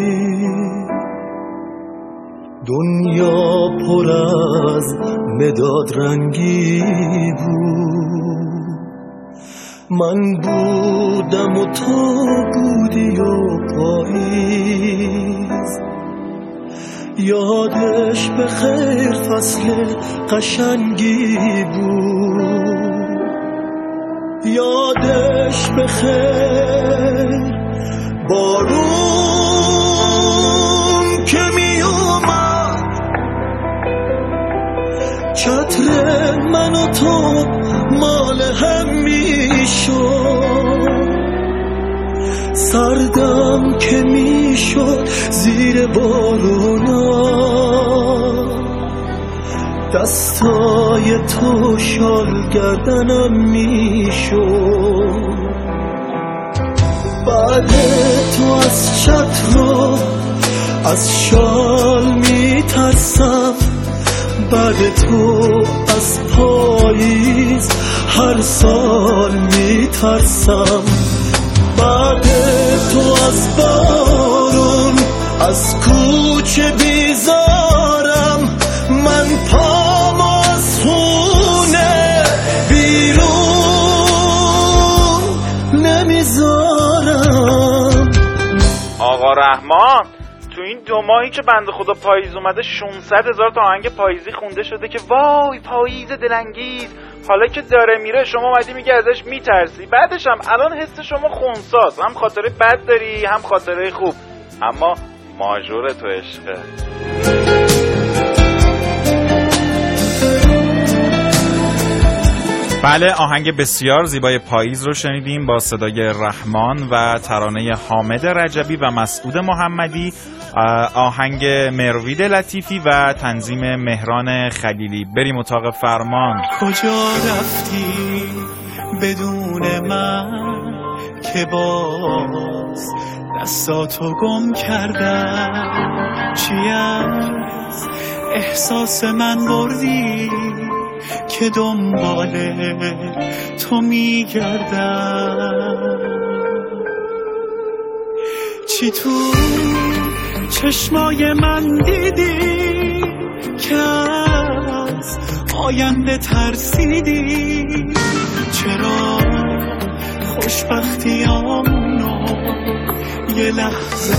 دنیا پر از مداد رنگی بود. من بودم و تو بودی و پاییز، یادش به خیر فصل قشنگی بود. یادش به خیر بارون که می اومد، چتر من و تو مال هم می شد. سردم که می شد زیر بارونا، دستای تو شال گردنم می شد. بعد تو از چتر و از شال می ترسم، بعد تو از پاییز هر سال می ترسم. بعد تو از بارون از کوچه بیزارم، من پام از خونه بیرون نمیذارم. آقا رحمان، تو این دو ماهی که بنده خدا پاییز اومده ششصد هزار تا آهنگ پاییزی خونده شده که وای پاییز دلانگیز. حالا که داره میره شما اومدی میگه ازش میترسی، بعدش هم الان حس شما خونساز، هم خاطره بد داری هم خاطره خوب، اما ماژور تو عشقه. بله، آهنگ بسیار زیبای پاییز رو شنیدیم با صدای رحمان و ترانه حامد رجبی و مسعود محمدی، آهنگ مروید لطیفی و تنظیم مهران خلیلی. بریم اتاق فرمان. کجا رفتی بدون من که باز دستاتو گم کردم؟ چی از احساس من بردی که دنبال تو میگردم؟ چی تو چشمای من دیدی که از آینده ترسیدی؟ چرا خوشبختیامونو یه لحظه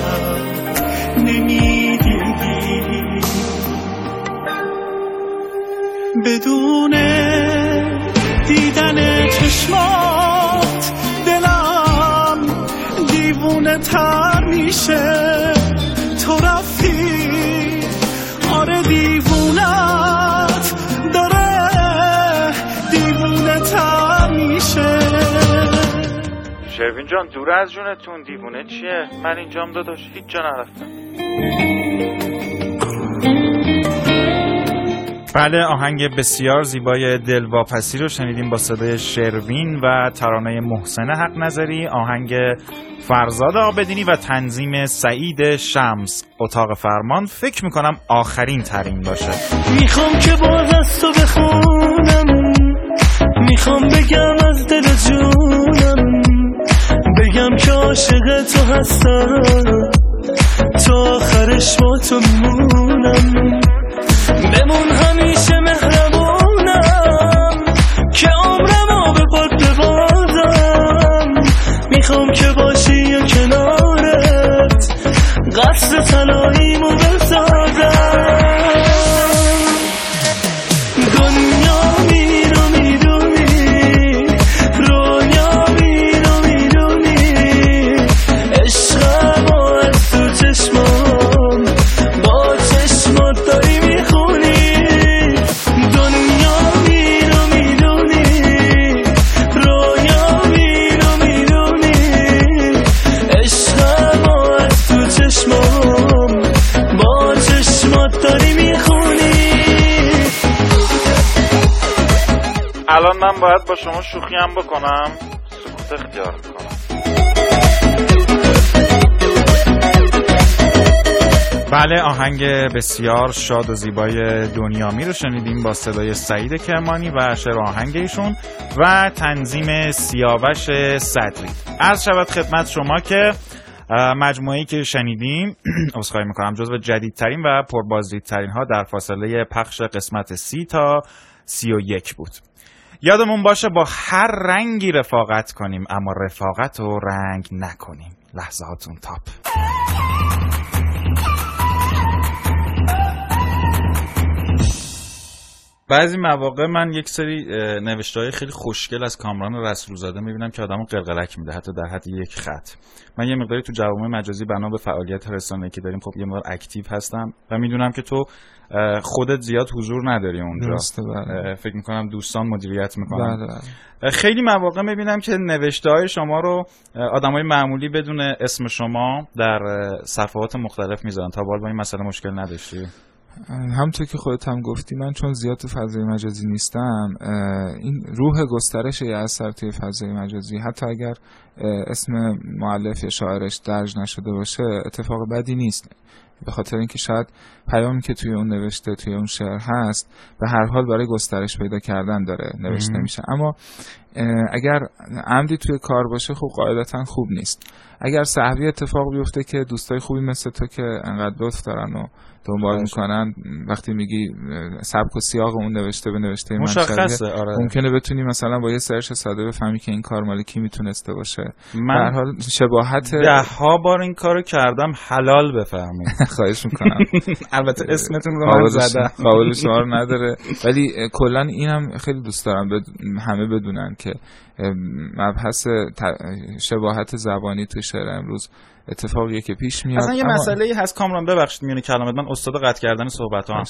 نمیدیدی؟ بدون دیدن چشمات دلم دیوونه تر میشه. تو رفتی، آره دیوونت داره دیوونه تر میشه. شروین جان دور از جونتون، دیوونه چیه؟ من اینجام داداش هیچ جا نرفتم. بله، آهنگ بسیار زیبای دلواپسی رو شنیدیم با صدای شروین و ترانه محسن حق نظری، آهنگ فرزاد عابدینی و تنظیم سعید شمس. اتاق فرمان فکر میکنم آخرین ترین باشه. میخوام که باز از تو بخونم، میخوام بگم از دل جونم، بگم که عاشق تو هستم، تا آخرش با تو میمونم، بمون همیشه مهربونم که عمرمو به پاک ببازم، میخوام که باشی یا کنارت قصر تنهاییمو بسازم. دنیا میرو میدونی، رویا میرو میدونی، عشقمو از تو چشمام با چشمات داری میخونی. دنیا میرو میدونی، رویا میرو میدونی، عشقمو از تو چشمام با چشمات داری میخونی. الان من باید با شما شوخی هم بکنم، سکوت اختیار میکنم. بله، آهنگ بسیار شاد و زیبای دنیامی رو شنیدیم با صدای سعید کرمانی و شعر آهنگ ایشون و تنظیم سیاوش صدری. عرض شود خدمت شما که مجموعه‌ای که شنیدیم عذرخواهی میکنم جزو جدیدترین و پربازدیدترین ها در فاصله پخش قسمت سی تا سی و یک بود. یادمون باشه با هر رنگی رفاقت کنیم، اما رفاقت رو رنگ نکنیم. لحظاتون تاپ. بعضی مواقع من یک سری نوشته‌های خیلی خوشگل از کامران رسولزاده میبینم که آدمو قلقلک میده، حتی در حد یک خط. من یه مقداری تو جوامع مجازی بنا به فعالیت رسانه‌ای که داریم خب یه مقدار اکتیو هستم و میدونم که تو خودت زیاد حضور نداری اونجا. فکر میکنم دوستان مدیریت میکنن. بله بله. خیلی مواقع میبینم که نوشته‌های شما رو آدمای معمولی بدون اسم شما در صفحات مختلف میذارن. تا حالا با این مسئله مشکل نداشتی؟ همونطور که خودت هم گفتی من چون زیاد تو فضای مجازی نیستم، این روح گسترش یه اثر توی فضای مجازی حتی اگر اسم مؤلف یا شاعرش درج نشده باشه اتفاق بدی نیست، به خاطر اینکه شاید پیامی که توی اون نوشته توی اون شعر هست به هر حال برای گسترش پیدا کردن داره نوشته میشه. اما اگر عمدی توی کار باشه خب قاعدتا خوب نیست. اگر سهوی اتفاق بیفته که دوستای خوبی مثل تو که انقدر لطف دارن و دنبال میکنن، وقتی میگی سبک و سیاق اون نوشته به نوشته من مشخصه، آره. ممکنه بتونی مثلا با یه سرچ ساده بفهمی که این کار مال کی میتونسته باشه. من به هر حال شباهت ده ها بار این کارو کردم، حلال بفهمید. خواهش میکنم. البته اسمتون رو من زدم، قابل شما رو نداره، ولی کلا اینم خیلی دوست دارم بد... همه بدونن که مبحث شباهت زبانی تو شعر امروز اتفاقیه که پیش میاد. اصلا یه اما... مسئله‌ای هست کامران، ببخشید میونه کلامت، من استاد قطع کردن صحبت‌ها.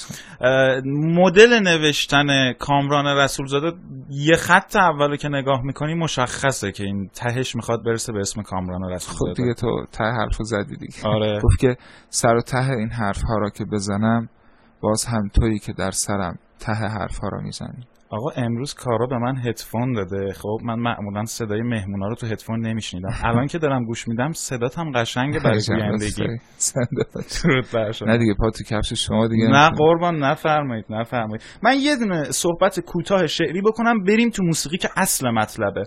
مدل نوشتن کامران رسولزاده یه خط اولو که نگاه می‌کنی مشخصه که این تهش میخواد برسه به اسم کامران رسولزاده. خب دیگه تو ته حرفو زدی دیگه. آره. گفت که سر و ته این حرف‌ها را که بزنم باز هم تویی که در سرم ته حرف‌ها را میزنی. آقا امروز کارا به من هدفون داده. خب من معمولا صدای مهمونا رو تو هدفون نمیشنیدم. الان که دارم گوش میدم صدات هم قشنگه برای گویندگی. نه دیگه پا تو کفش شما دیگه. نه قربان، نفرمایید نفرمایید. من یه دونه صحبت کوتاه شعری بکنم بریم تو موسیقی که اصل مطلبه.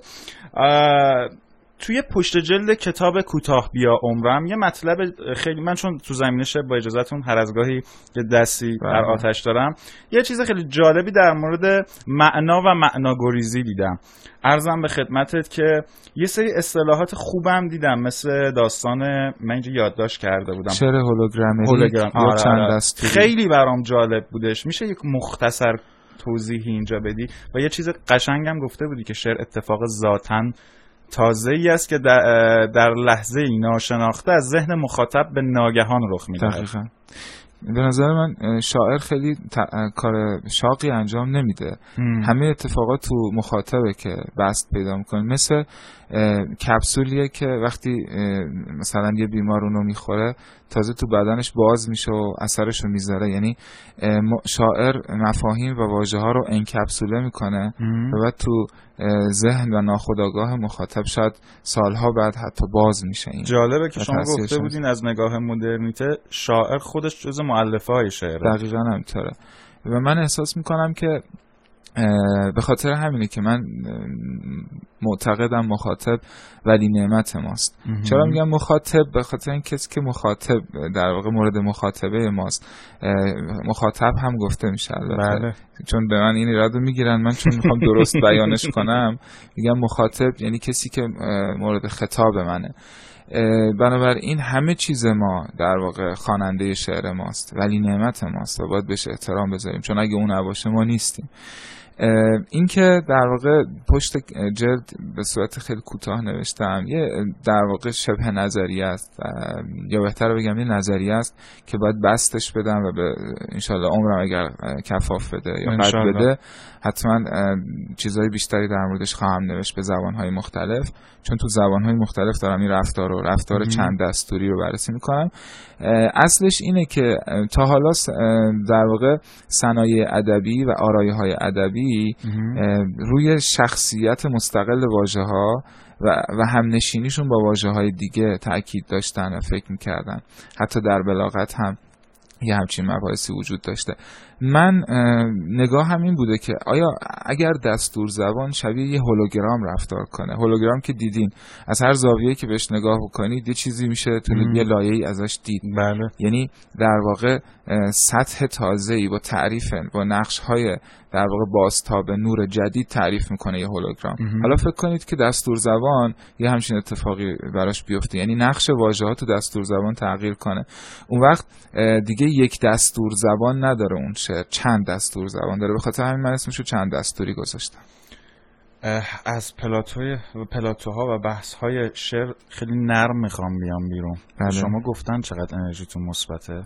توی پشت جلد کتاب کوتاه بیا عمرم یه مطلب خیلی، من چون تو زمینه شب با اجازهتون هر از گاهی یه دستی در آتش دارم، یه چیز خیلی جالبی در مورد معنا و معناگریزی دیدم. عرضم به خدمتت که یه سری اصطلاحات خوبم دیدم، مثل داستان من اینجا یادداشت کرده بودم، شعر هولوگرامری هولوگرام. آره چند دستی خیلی برام جالب بودش. میشه یک مختصر توضیحی اینجا بدی؟ و یه چیز قشنگم گفته بودی که شعر اتفاق ذاتاً تازه‌ای است که در, در لحظه ای ناشناخته از ذهن مخاطب به ناگهان رخ می‌دهد. به نظر من شاعر خیلی ت... کار شاقی انجام نمیده. همه اتفاقات تو مخاطبه که بست پیدا میکنه. مثل کپسولیه که وقتی مثلا یه بیمار اونو میخوره تازه تو بدنش باز میشه و اثرش رو میذاره. یعنی شاعر مفاهیم و واژه ها رو انکپسوله میکنه و بعد تو ذهن و ناخودآگاه مخاطب شاید سالها بعد حتی باز میشه. این جالبه که شما گفته بودین از نگاه مدرنیته شاعر خودش جز مؤلفه های شعره. دقیقاً همینطوره و من احساس میکنم که به خاطر همینه که من معتقدم مخاطب ولی نعمت ماست. چرا میگم مخاطب؟ به خاطر این کسی که مخاطب در واقع مورد مخاطبه ماست. مخاطب هم گفته میشه بله. چون به من این ایرادو میگیرن، من چون میخوام درست بیانش کنم میگم مخاطب یعنی کسی که مورد خطاب منه. بنابراین همه چیز ما در واقع خواننده شعر ماست ولی نعمت ماست و باید بهش احترام بذاریم، چون اگه اون نباشه ما نیستیم. این که در واقع پشت جلد به صورت خیلی کوتاه نوشتم یه در واقع شبه نظریه است، یا بهتر بگم یه نظریه است که باید بستش بدم و به انشالله عمرم اگر کفاف بده یا قد بده حتما چیزهای بیشتری در موردش خواهم نوشت به زبانهای مختلف، چون تو زبانهای مختلف دارم این رفتار و رفتار مم. چند دستوری رو بررسی میکنم. اصلش اینه که تا حالا در واقع صنایع ادبی و آرایه‌های ادبی روی شخصیت مستقل واژه‌ها و و همنشینیشون با واژه‌های دیگه تأکید داشتن و فکر می‌کردن. حتی در بلاغت هم یه همچین مباحثی وجود داشته. من نگاه هم این بوده که آیا اگر دستور زبان شبیه یه هولوگرام رفتار کنه، هولوگرام که دیدین از هر زاویه‌ای که بهش نگاه بکنید یه چیزی میشه تو یه لایه‌ای ازش دید. بله. یعنی در واقع سطح تازه‌ای با تعریف با نقش‌های در واقع بازتاب نور جدید تعریف میکنه یه هولوگرام. حالا فکر کنید که دستور زبان یه همچین اتفاقی براش بیفته، یعنی نقش واژه‌ها تو دستور زبان تغییر کنه. اون وقت دیگه یک دستور زبان نداره اون شعر، چند دستور زبان داره. به خاطر همین من اسمشو چند دستوری گذاشتم. از پلاتوی و پلاتوها و بحث‌های شعر خیلی نرم میخوام بیام بیرون. بله. شما گفتن چقدر انرژیتون مثبته؟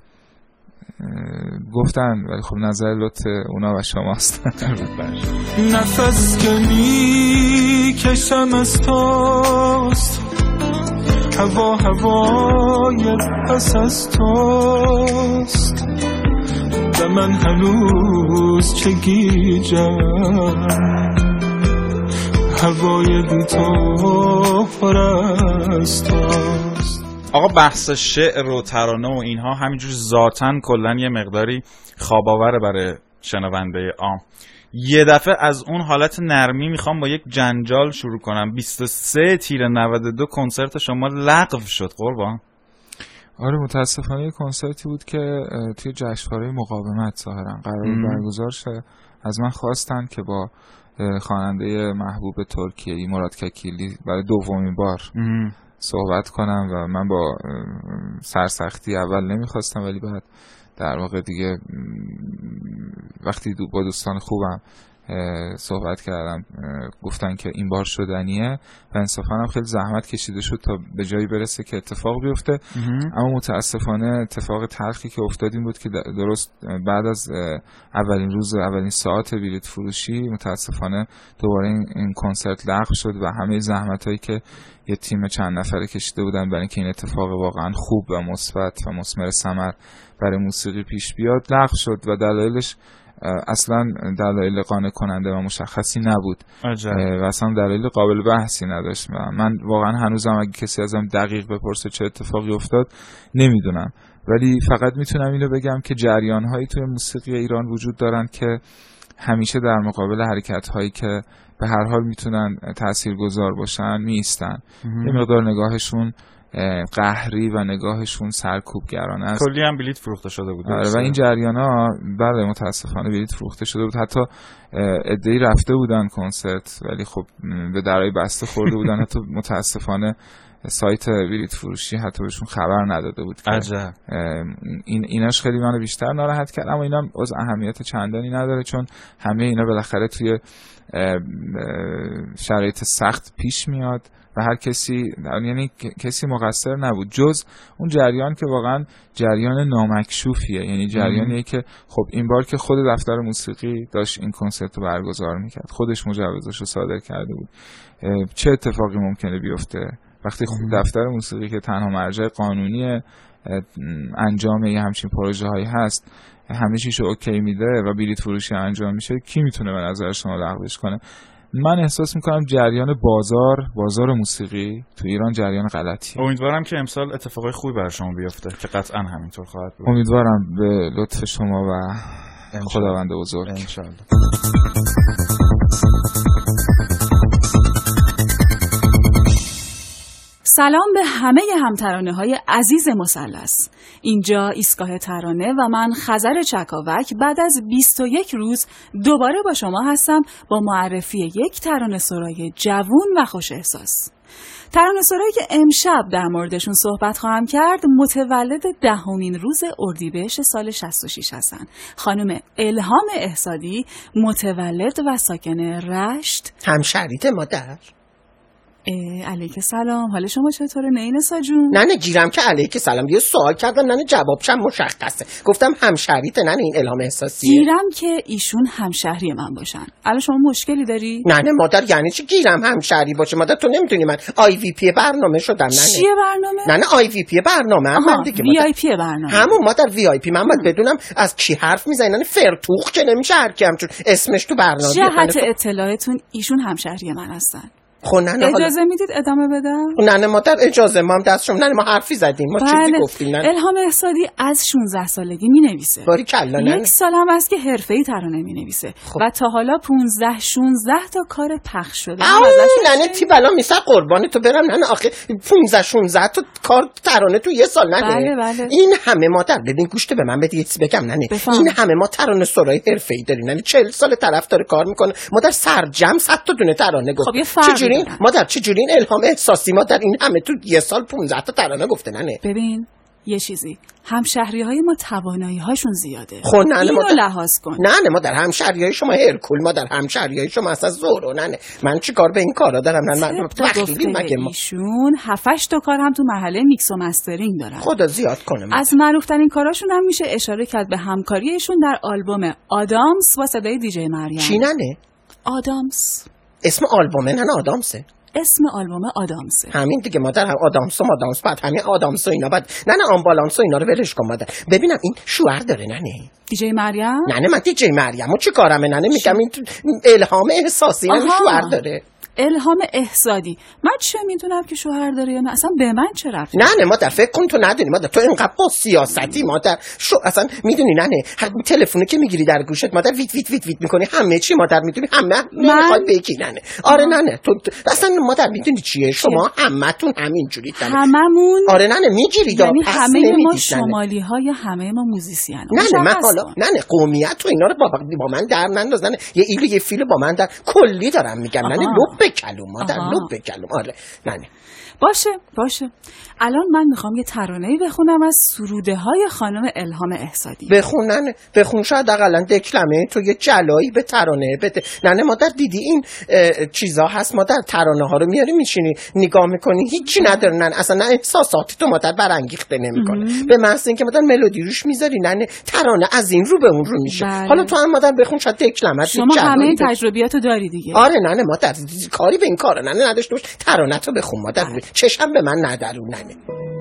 گفتن ولی خب نظر لطف اونا و شماست. نفس که می کشم از توست، هوا هوای پس از توست، و من هنوز چه گیجم هوای بی تو پر از توست. آقا بحث شعر و ترانه و اینها همینجور ذاتن کلن یه مقداری خواباوره برای شنونده عام. یه دفعه از اون حالت نرمی میخوام با یک جنجال شروع کنم. بیست و سه تیر نود و دو کنسرت شما لغو شد قربان. آره متاسفانه کنسرتی بود که توی جشنواره مقاومت ظاهرا قرار برگزار شه. از من خواستن که با خواننده محبوب ترکیه‌ای مراد ککیلی برای دومین بار ام. صحبت کنم و من با سرسختی اول نمیخواستم، ولی بعد در واقع دیگه وقتی با دوستان خوبم صحبت کردم گفتن که این بار شدنیه و انصافا هم خیلی زحمت کشیده شد تا به جایی برسه که اتفاق بیفته. اما متاسفانه اتفاق تلخی که افتاد این بود که درست بعد از اولین روز اولین ساعت بلیط فروشی متاسفانه دوباره این, این کنسرت لغو شد و همه زحمتایی که یه تیم چند نفره کشیده بودن برای اینکه این اتفاق واقعا خوب و مثبت و مثمر ثمر برای موسیقی پیش بیاد لغو شد و دلایلش اصلا دلایل قانع کننده و مشخصی نبود عجب. و اصلا دلایل قابل بحثی نداشت. من واقعا هنوزم اگه کسی ازم دقیق بپرسه چه اتفاقی افتاد نمیدونم، ولی فقط میتونم اینو بگم که جریان‌هایی توی موسیقی ایران وجود دارن که همیشه در مقابل حرکت‌هایی که به هر حال میتونن تاثیرگذار باشن میایستن. یه مقدار نگاهشون قهری و نگاهشون سرکوبگرانه است. کلی هم بلیط فروخته شده بود. آره و این جریانا بله متاسفانه بلیط فروخته شده بود. حتی عده‌ای رفته بودن کنسرت ولی خب به درای بسته خورده بودن. حتی متاسفانه سایت بلیط فروشی حتی بهشون خبر نداده بود. عجب. این ایناش خیلی منو بیشتر ناراحت کرد، اما اینا از اهمیت چندانی نداره چون همه اینا بالاخره توی شرایط سخت پیش میاد و هر کسی یعنی کسی مقصر نبود جز اون جریان که واقعا جریان نامکشوفیه، یعنی جریانیه که خب این بار که خود دفتر موسیقی داشت این کنسرت رو برگزار میکرد، خودش مجوزش رو صادر کرده بود، چه اتفاقی ممکنه بیفته وقتی دفتر موسیقی که تنها مرجع قانونی انجام یه همچین پروژه هایی هست همه چیشو اوکی میده و بلیط فروشی انجام میشه، کی میتونه به نظر شما لغوش کنه؟ من احساس میکنم جریان بازار بازار موسیقی تو ایران جریان غلطیه. امیدوارم که امسال اتفاقای خوبی برای شما بیفته که قطعا همینطور خواهد بود. امیدوارم به لطف شما و خداوند بزرگ. انشالله. سلام به همه همترانه های عزیز مثلث. اینجا ایستگاه ترانه و من خزر چکاوک بعد از بیست و یک روز دوباره با شما هستم با معرفی یک ترانه سرای جوون و خوش احساس. ترانه سرایی که امشب در موردشون صحبت خواهم کرد متولد دهمین روز اردیبهشت سال شصت و شش هستن. خانم الهام احسادی، متولد و ساکن رشت. همشهریت مادر. علیک سلام، حال شما چطوره نین ساجون؟ نه نه گیرم که علیک سلام، یه سوال کردم نه نه جوابشم مشخصه، گفتم همشهریت نه نه این الهام احساسیه. گیرم که ایشون همشهری من باشن. الان شما مشکلی داری؟ نه نه مادر یعنی چی گیرم همشهری باشه؟ مادر تو نمیدونی من آی وی پی برنامه شدم. نه نه چیه برنامه؟ نه نه آی وی پی برنامه هم من دیگه وی آی پی برنامه. همون مادر وی آی پی من باید بدونم از کی حرف میزنن. نه فرتوخ که نمیشه هر کی همچون اسمش تو برنامه. جهت اطلاعتون ایشون همشهری من هستن. خب نه نه اجازه میدید ادامه بدم؟ نه نه مادر اجازه، ما هم دست شما. نه نه ما حرفی زدیم، ما بله. چیزی گفتیم. نه الهام احسادی از شانزده سالگی مینویسه. باری کلا. نه یک سال هم است که حرفه‌ای ترانه مینویسه خب. و تا حالا پانزده شانزده تا کار پخش شده. نه نه تی بالا میسه قربان تو برم. نه نه آخه پانزده شانزده تا کار ترانه تو یه سال. نه بله بله. این همه مادر ببین گوشت به من بدید بگم. نه نه این همه ما ترانه سرای حرفه‌ای داریم. نه چهل سال طرف داره کار میکنه. مادر سرجم صد تا دونه ترانه گفت. خب چجوری مادر چجوری این الهام احساسی ما در این همه تو یه سال پانزده تا ترانه گفته؟ نه نه ببین یه چیزی، همشهری های ما توانایی هاشون زیاده. خب نه نه اینو لحاظ کن. نه نه ما در همشهری های شما هرکول، ما در همشهری های شما اصلا زورو. نه نه من چی کار به این کارا دارم؟ نه من وقتی مگه ما ایشون هفت تا کار هم تو مرحله میکس و مسترینگ دارن. خدا زیاد کنه. من. از معروف ترین کاراشون هم میشه اشاره کرد به همکاریشون در آلبوم آدامس با صدای دیجی مریم. چی؟ نه نه آدامس اسم آلبومه. نه نه آدامسه اسم آلبوم آدامسه. همین دیگه مادر، هم آدامس و مادامس بعد همین آدامس و اینا بعد. نه نه آمبالانس و اینا رو ولش کن مادر. ببینم این شوهر داره؟ نه نه دیجی مریم. نه نه من دیجی مریم و چی کارمه؟ نه نه میگم این الهام احساسی. نه شوهر داره. الهام احسادی. من چه میدونم که شوهر داره یا نه، اصلا به من چه ربطی؟ نه نه مادر فکر کن تو ندونی مادر، تو اینقدر با سیاستی مادر شو اصلا میدونی. نه نه هر تلفنی که میگیری در گوشت مادر ویت ویت ویت ویت میکنی همه چی مادر میدونی. همه نمیخواد بگی. نه نه آره نه نه تو اصلا مادر میدونی چیه شما همتون همینجوری. هممون آره نه نه میگیری یعنی همه ما شمالی ها یا همه ما موزیسین. نه نه من حالا نه نه قومیت تو اینا رو با, با من در ننداز. نه یه ایلو یه فیلو با من در کلی دارم میگم. نه نه لب کلم مادر لب کلم. آره نه نه باشه باشه. الان من میخوام یه ترانه‌ای بخونم از سروده های خانم الهام احسادی. بخونن بخون شاید اقلا دکلمه تو یه جلایی به ترانه بده. نه نه مادر دیدی این چیزا هست مادر، ترانه ها رو میاری میشینی نگاه میکنی هیچی ندارن. اصلا نه احساساتی تو مادر برانگیخته نمیکنه به محض اینکه مادر ملودی روش میذاری. نه نه ترانه از این رو به اون رو میشه. بله. حالا تو هم مادر بخون شاید دکلمه. شما همه این تجربیاتو داری دیگه. آره نه نه مادر کاری به این کارا نه نه نداشت باش. ترانه تو بخون مادر. بله. چشم به من ندارون. نه نه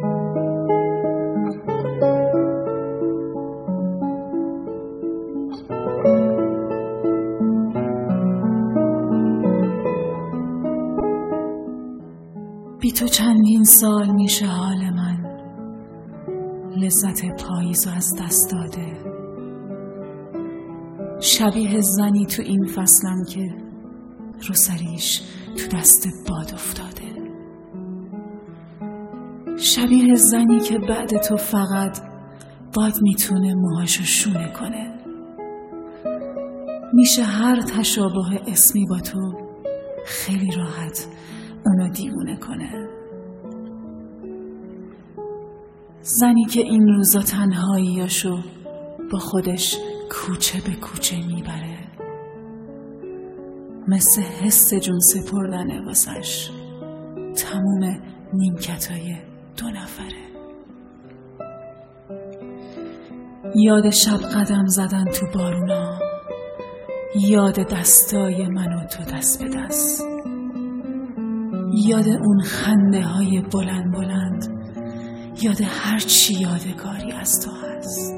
بی تو چندین سال میشه حال من، لذت پاییزو از دست داده، شبیه زنی تو این فصلم که رو سریش تو دست باد افتاده، شبیه زنی که بعد تو فقط باد میتونه موهاشو شونه کنه، میشه هر تشابه اسمی با تو خیلی راحت اونو دیوونه کنه. زنی که این روزا تنهاییاشو با خودش کوچه به کوچه میبره، مثل حس جون سپردنه واسش تموم نیمکتای دو نفره. یاد شب قدم زدن تو بارونا، یاد دستای من و تو دست به دست، یاد اون خنده های بلند بلند، یاد هر چی یادگاری از تو هست.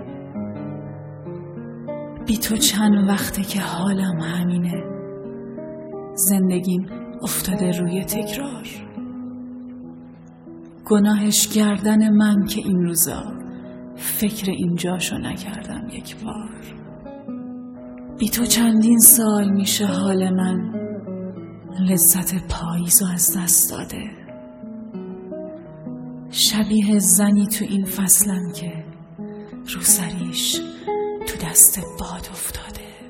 بی تو چند وقته که حالم همینه، زندگیم افتاده روی تکرار. گناهش گردن من که این روزا فکر اینجاشو نکردم یک بار. بی تو چندین سال میشه حال من لذت پاییزو از دست داده. شبیه زنی تو این فصلم که روسریش تو دست باد افتاده.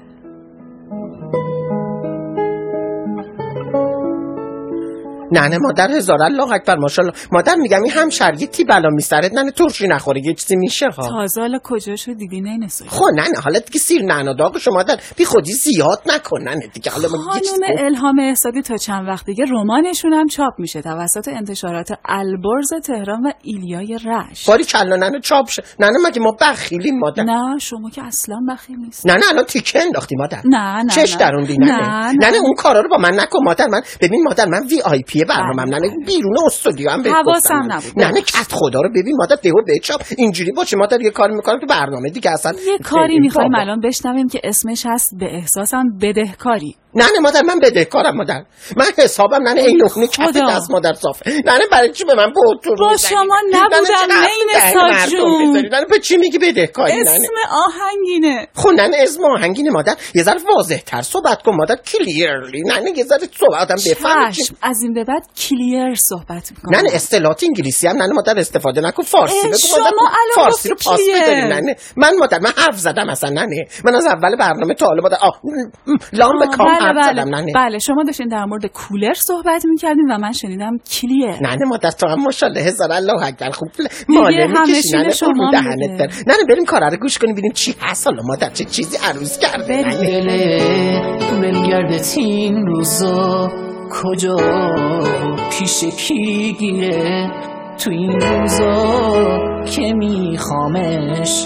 نه نه مادر، هزار الله اکبر ماشاءالله. مادر میگم این هم شریعتی بلا میسرت، نه ترشی نخوره یه چیزی میشه ها. تازه حالا کجاشو دیدی نینسوی؟ خب نه نه حالا دیگه سیر نعنا داغشو مادر بی خودی زیاد نکن. نه نه دیگه حالا خانم الهام احسادی تا چند وقت دیگه رمانشون هم چاپ میشه توسط انتشارات البرز تهران و ایلیای رشت. باری کلا نه نه چاپ شه. نه نه مگه ما بخیلیم مادر؟ نه شما که اصلا بخیل نیست. نه نه الان تیکه انداختی مادر. نه نه چش دروندی. نه نه نه نه اون کارا رو با من نکن مادر. من ببین مادر من وی آی پی برنامه‌ام، نه نه بیرون استودیو هم بهت حواسم نبود. نه نه کت خدا رو ببین مادر دیو بچاپ اینجوری باشه مادر یه کاری میکنم تو برنامه دیگه اصلا یه کاری میخوایم الان بشنویم که اسمش هست به احساسم بدهکاری. نه نه مادر من بدهکارم مادر. من حسابم نه نه این نخونی کت دست مادر صافه. نه نه برای چی به من بوتون با شما نبودم نین ساجون. نه نه به چی میگی بدهکاری؟ نه اسم آهنگینه. خب نه نه اسم آهنگینه مادر. یه ذره واضح تر صحبت کن مادر، کلیرلی. نه نه یه ذره صحبتم بفهم. از این به بعد کلیر صحبت میکنم. نه نه اصطلاحات انگلیسی هم نه نه مادر استفاده نکن، فارسی بگو مادر. فارسی رو پاس بداری. نه نه من مادر من حرف زدم اصلا. نه نه من از اول برنامه تا حالا مادر آه لام به کام حرف زدم. نه نه بله شما داشتین در مورد کولر صحبت میکردین و من شنیدم کلیر. نه نه مادر تو هم ماشاءالله هزار الله اکبر خوب ماله میکشی. نه نه شما دهنت در. نه نه بریم کارا رو گوش کنیم ببینیم چی هست حالا مادر چه چیزی عروض کرده. نه نه بلگردت این روزا کجا پیش کی گیره تو این روزا که میخوامش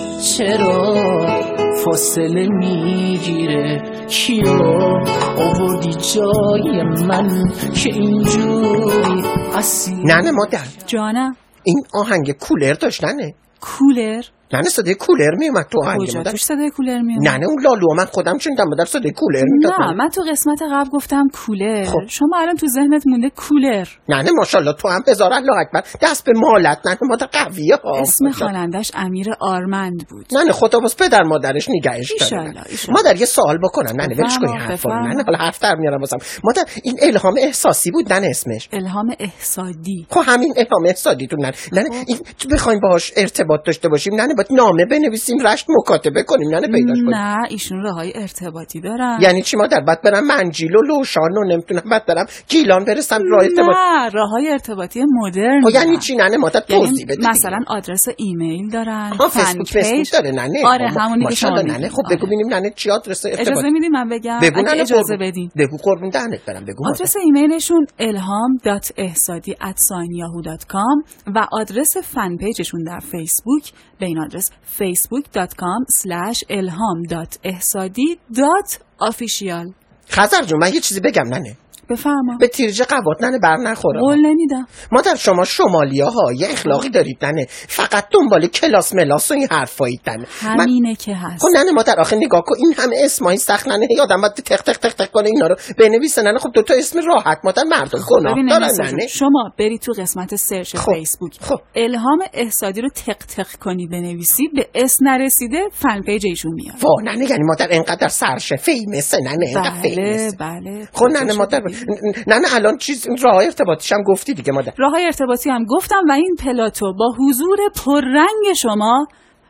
چرا فاصله میگیره کیو آوردی جای من که اینجوری اصیل. نه نه مادر جانم این آهنگ کولر داشت. نه نه کولر نه نه صدای کولر میومد تو آهنگ کجا مادر. توش صدای کولر میومد؟ نه نه اون لالو من خودم شنیدم مادر صدای کولر میداد. نه من تو قسمت قبل گفتم کولر. خب. شما الان تو ذهنت مونده کولر. نه نه ماشاءالله تو هم هزار الله اکبر دست به مالت. نه نه مادر قویه ها. اسم خوانندش امیر آرمند بود. نه نه خدا باز پدر مادرش نگهش داره. مادر یه سوال بکنم. نه نه ولش کن حرفا. نه نه حالا حرف در میارم واسم. مادر این الهام احساسی بود نه اسمش؟ الهام احسادی. خب همین الهام احسادی تو نه نه این بخوایم باهاش ارتباط داشته باشیم نه نه باید نامه بنویسیم رشت مکاتبه کنیم نه نه پیداش کنیم. نه ایشون راههای ارتباطی دارن. یعنی چی مادر؟ بعد برم منجیل و لوشان و نمیتونم بعد برم گیلان برسم راه ارتباط؟ نه راههای ارتباطی مدرن. خب یعنی چی نه نه مادر توضیح بده. مثلا آدرس ایمیل دارن، فیسبوک فیسبوک داره نه نه. آره همونی که شما نه نه. خب بگو ببینیم نه نه چی آدرس ارتباط؟ اجازه میدین من بگم؟ اگه اجازه بدین. بگو قربون دهنت برم بگو. آدرس ایمیلشون الهام دات احسادی ات یاهو دات کام و آدرس فن پیجشون در فیسبوک به این آدرس فیسبوک دات کام اسلش الهام دات احسادی دات آفیشیال. خزر جون من یه چیزی بگم نه نه. بفرما. به تیرج قوات ننه بر نخوره. قول نمیدم. مادر شما شمالی‌ها یه اخلاقی دارید ننه، فقط دنبال کلاس ملاس و این حرفایی ننه. همینه من... که هست. خب ننه مادر آخه نگاه کن این همه اسمای سخت ننه آدم باید تق تق تق تق کنه اینا رو بنویسه ننه. خب دو تا اسم راحت مادر مردم گناه دارن ننه. شما بری تو قسمت سرچ خب. فیسبوک خب. الهام احسادی رو تق تق کنی بنویسی به اسم نرسیده فن پیج ایشون میاد. وا ننه یعنی مادر اینقدر سرشه فیمس ننه اینقدر فیمس. بله بله. خب ننه مادر ننه الان چیز راه ارتباطیش هم گفتی دیگه مادر. راه ارتباطی هم گفتم و این پلاتو با حضور پررنگ شما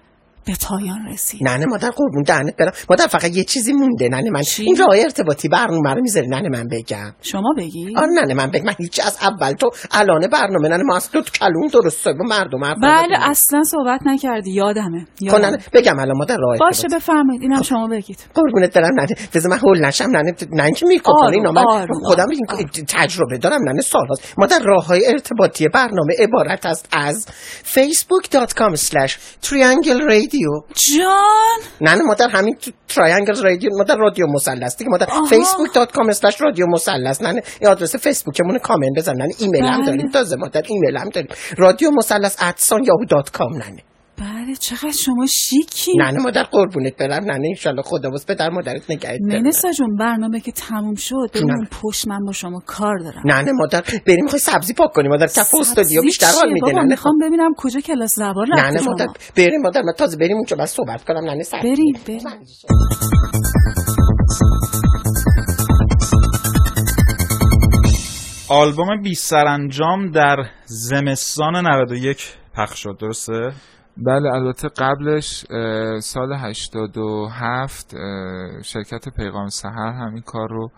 به پایان رسید. ننه مادر قربون دهنت برم مادر، فقط یه چیزی مونده ننه من. چی؟ این راه ارتباطی برنامه رو میذاری ننه من بگم؟ شما بگی؟ آره ننه من بگم. من هیچ از اول تو الان برنامه ننه ما اصلا تو کلون درسته با مردم حرف بله اصلا صحبت نکردی یادمه. یادم. ننه بگم الان مادر راه باشه ارتباطی. بفرمایید اینم شما بگید. قربونت برم ننه بذار من هول نشم ننه. نه که میکنه اینا من خودم این تجربه دارم ننه سال‌هاست. مادر راههای ارتباطی برنامه عبارت است از فیسبوک دات کام اسلش تریانگل رادیو. جان نه مادر همین تریانگل رادیو مادر رادیو مثلث دیگه مادر. فیسبوک دات کام اسلش رادیو مثلث. نه این آدرس فیسبوکمون کامنت بزن. نه ایمیل هم داریم تازه مادر ایمیل هم داریم رادیو مثلث ات یاهو دات کام. نه بله چقدر شما شیکی. نه مادر قربونت برم. نه ان شاء الله خدا واسه پدر مادرت نگهت داره. نه جون برنامه که تموم شد بریم پشت، من با شما کار دارم. نه مادر بریم میخوای سبزی پاک کنیم مادر. کف استودیو بیشتر حال میده. نه میخوام ببینم کجا کلاس زبان رفت. نه مادر بریم مادر من تازه بریم اونجا بعد صحبت کنم. نه سبزی بریم بریم. آلبوم بی سرانجام در زمستان نود و یک پخش شد درسته؟ بله البته قبلش سال هشتاد و هفت شرکت پیغام سحر همین کار رو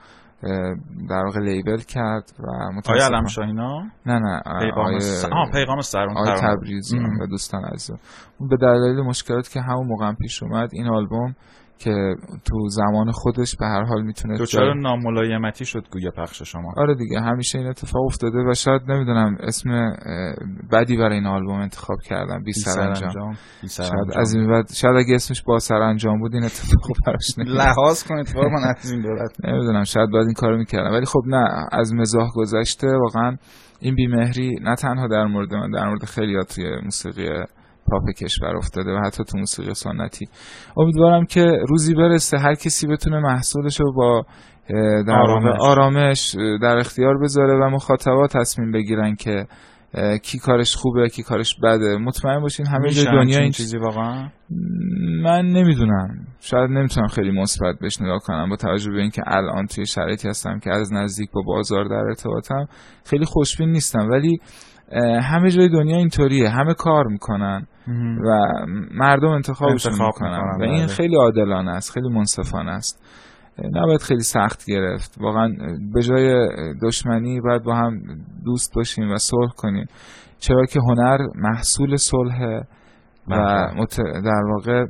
در واقع لیبل کرد و آیا علم شاهینا؟ نه نه پیغام سحر. آها پیغام سحر آقای تبریزی و دوستان عزیز. اون به دلایل مشکلاتی که همون موقع پیش اومد این آلبوم که تو زمان خودش به هر حال میتونه دوچار ناملایمتی شد گویا پخش شما. آره دیگه همیشه این اتفاق افتاده و شاید نمیدونم اسم بدی برای این آلبوم انتخاب کردم بی سرانجام. شاید از این بعد شاید اگه اسمش با سرانجام بود این اتفاق براش لحاظ کنید اتفاقا از این دولت نمیدونم شاید بعد این کارو میکردم ولی خب نه از مزاح گذشته واقعا این بیمهری نه تنها در مورد من در مورد خیلی‌ها توی موسیقی پاپ کشور افتاده و حتی تو موسیقی سنتی. امیدوارم که روزی برسه هر کسی بتونه محصولش رو با در آرامش. آرامش در اختیار بذاره و مخاطبات تصمیم بگیرن که کی کارش خوبه کی کارش بده. مطمئن باشین همه جای دنیا این چیزی واقعا من نمیدونم شاید نمیتونم خیلی مثبت بهش نگاه کنم با توجه به اینکه الان توی شرایطی هستم که از نزدیک با بازار در ارتباطم خیلی خوشبین نیستم ولی همه جای دنیا اینطوریه همه کار میکنن و مردم انتخابشون انتخاب میکنن میکنن و این خیلی عادلانه است خیلی منصفانه است. نباید خیلی سخت گرفت واقعا. به جای دشمنی باید با هم دوست باشیم و صلح کنیم چرا که هنر محصول صلح و مت... در واقع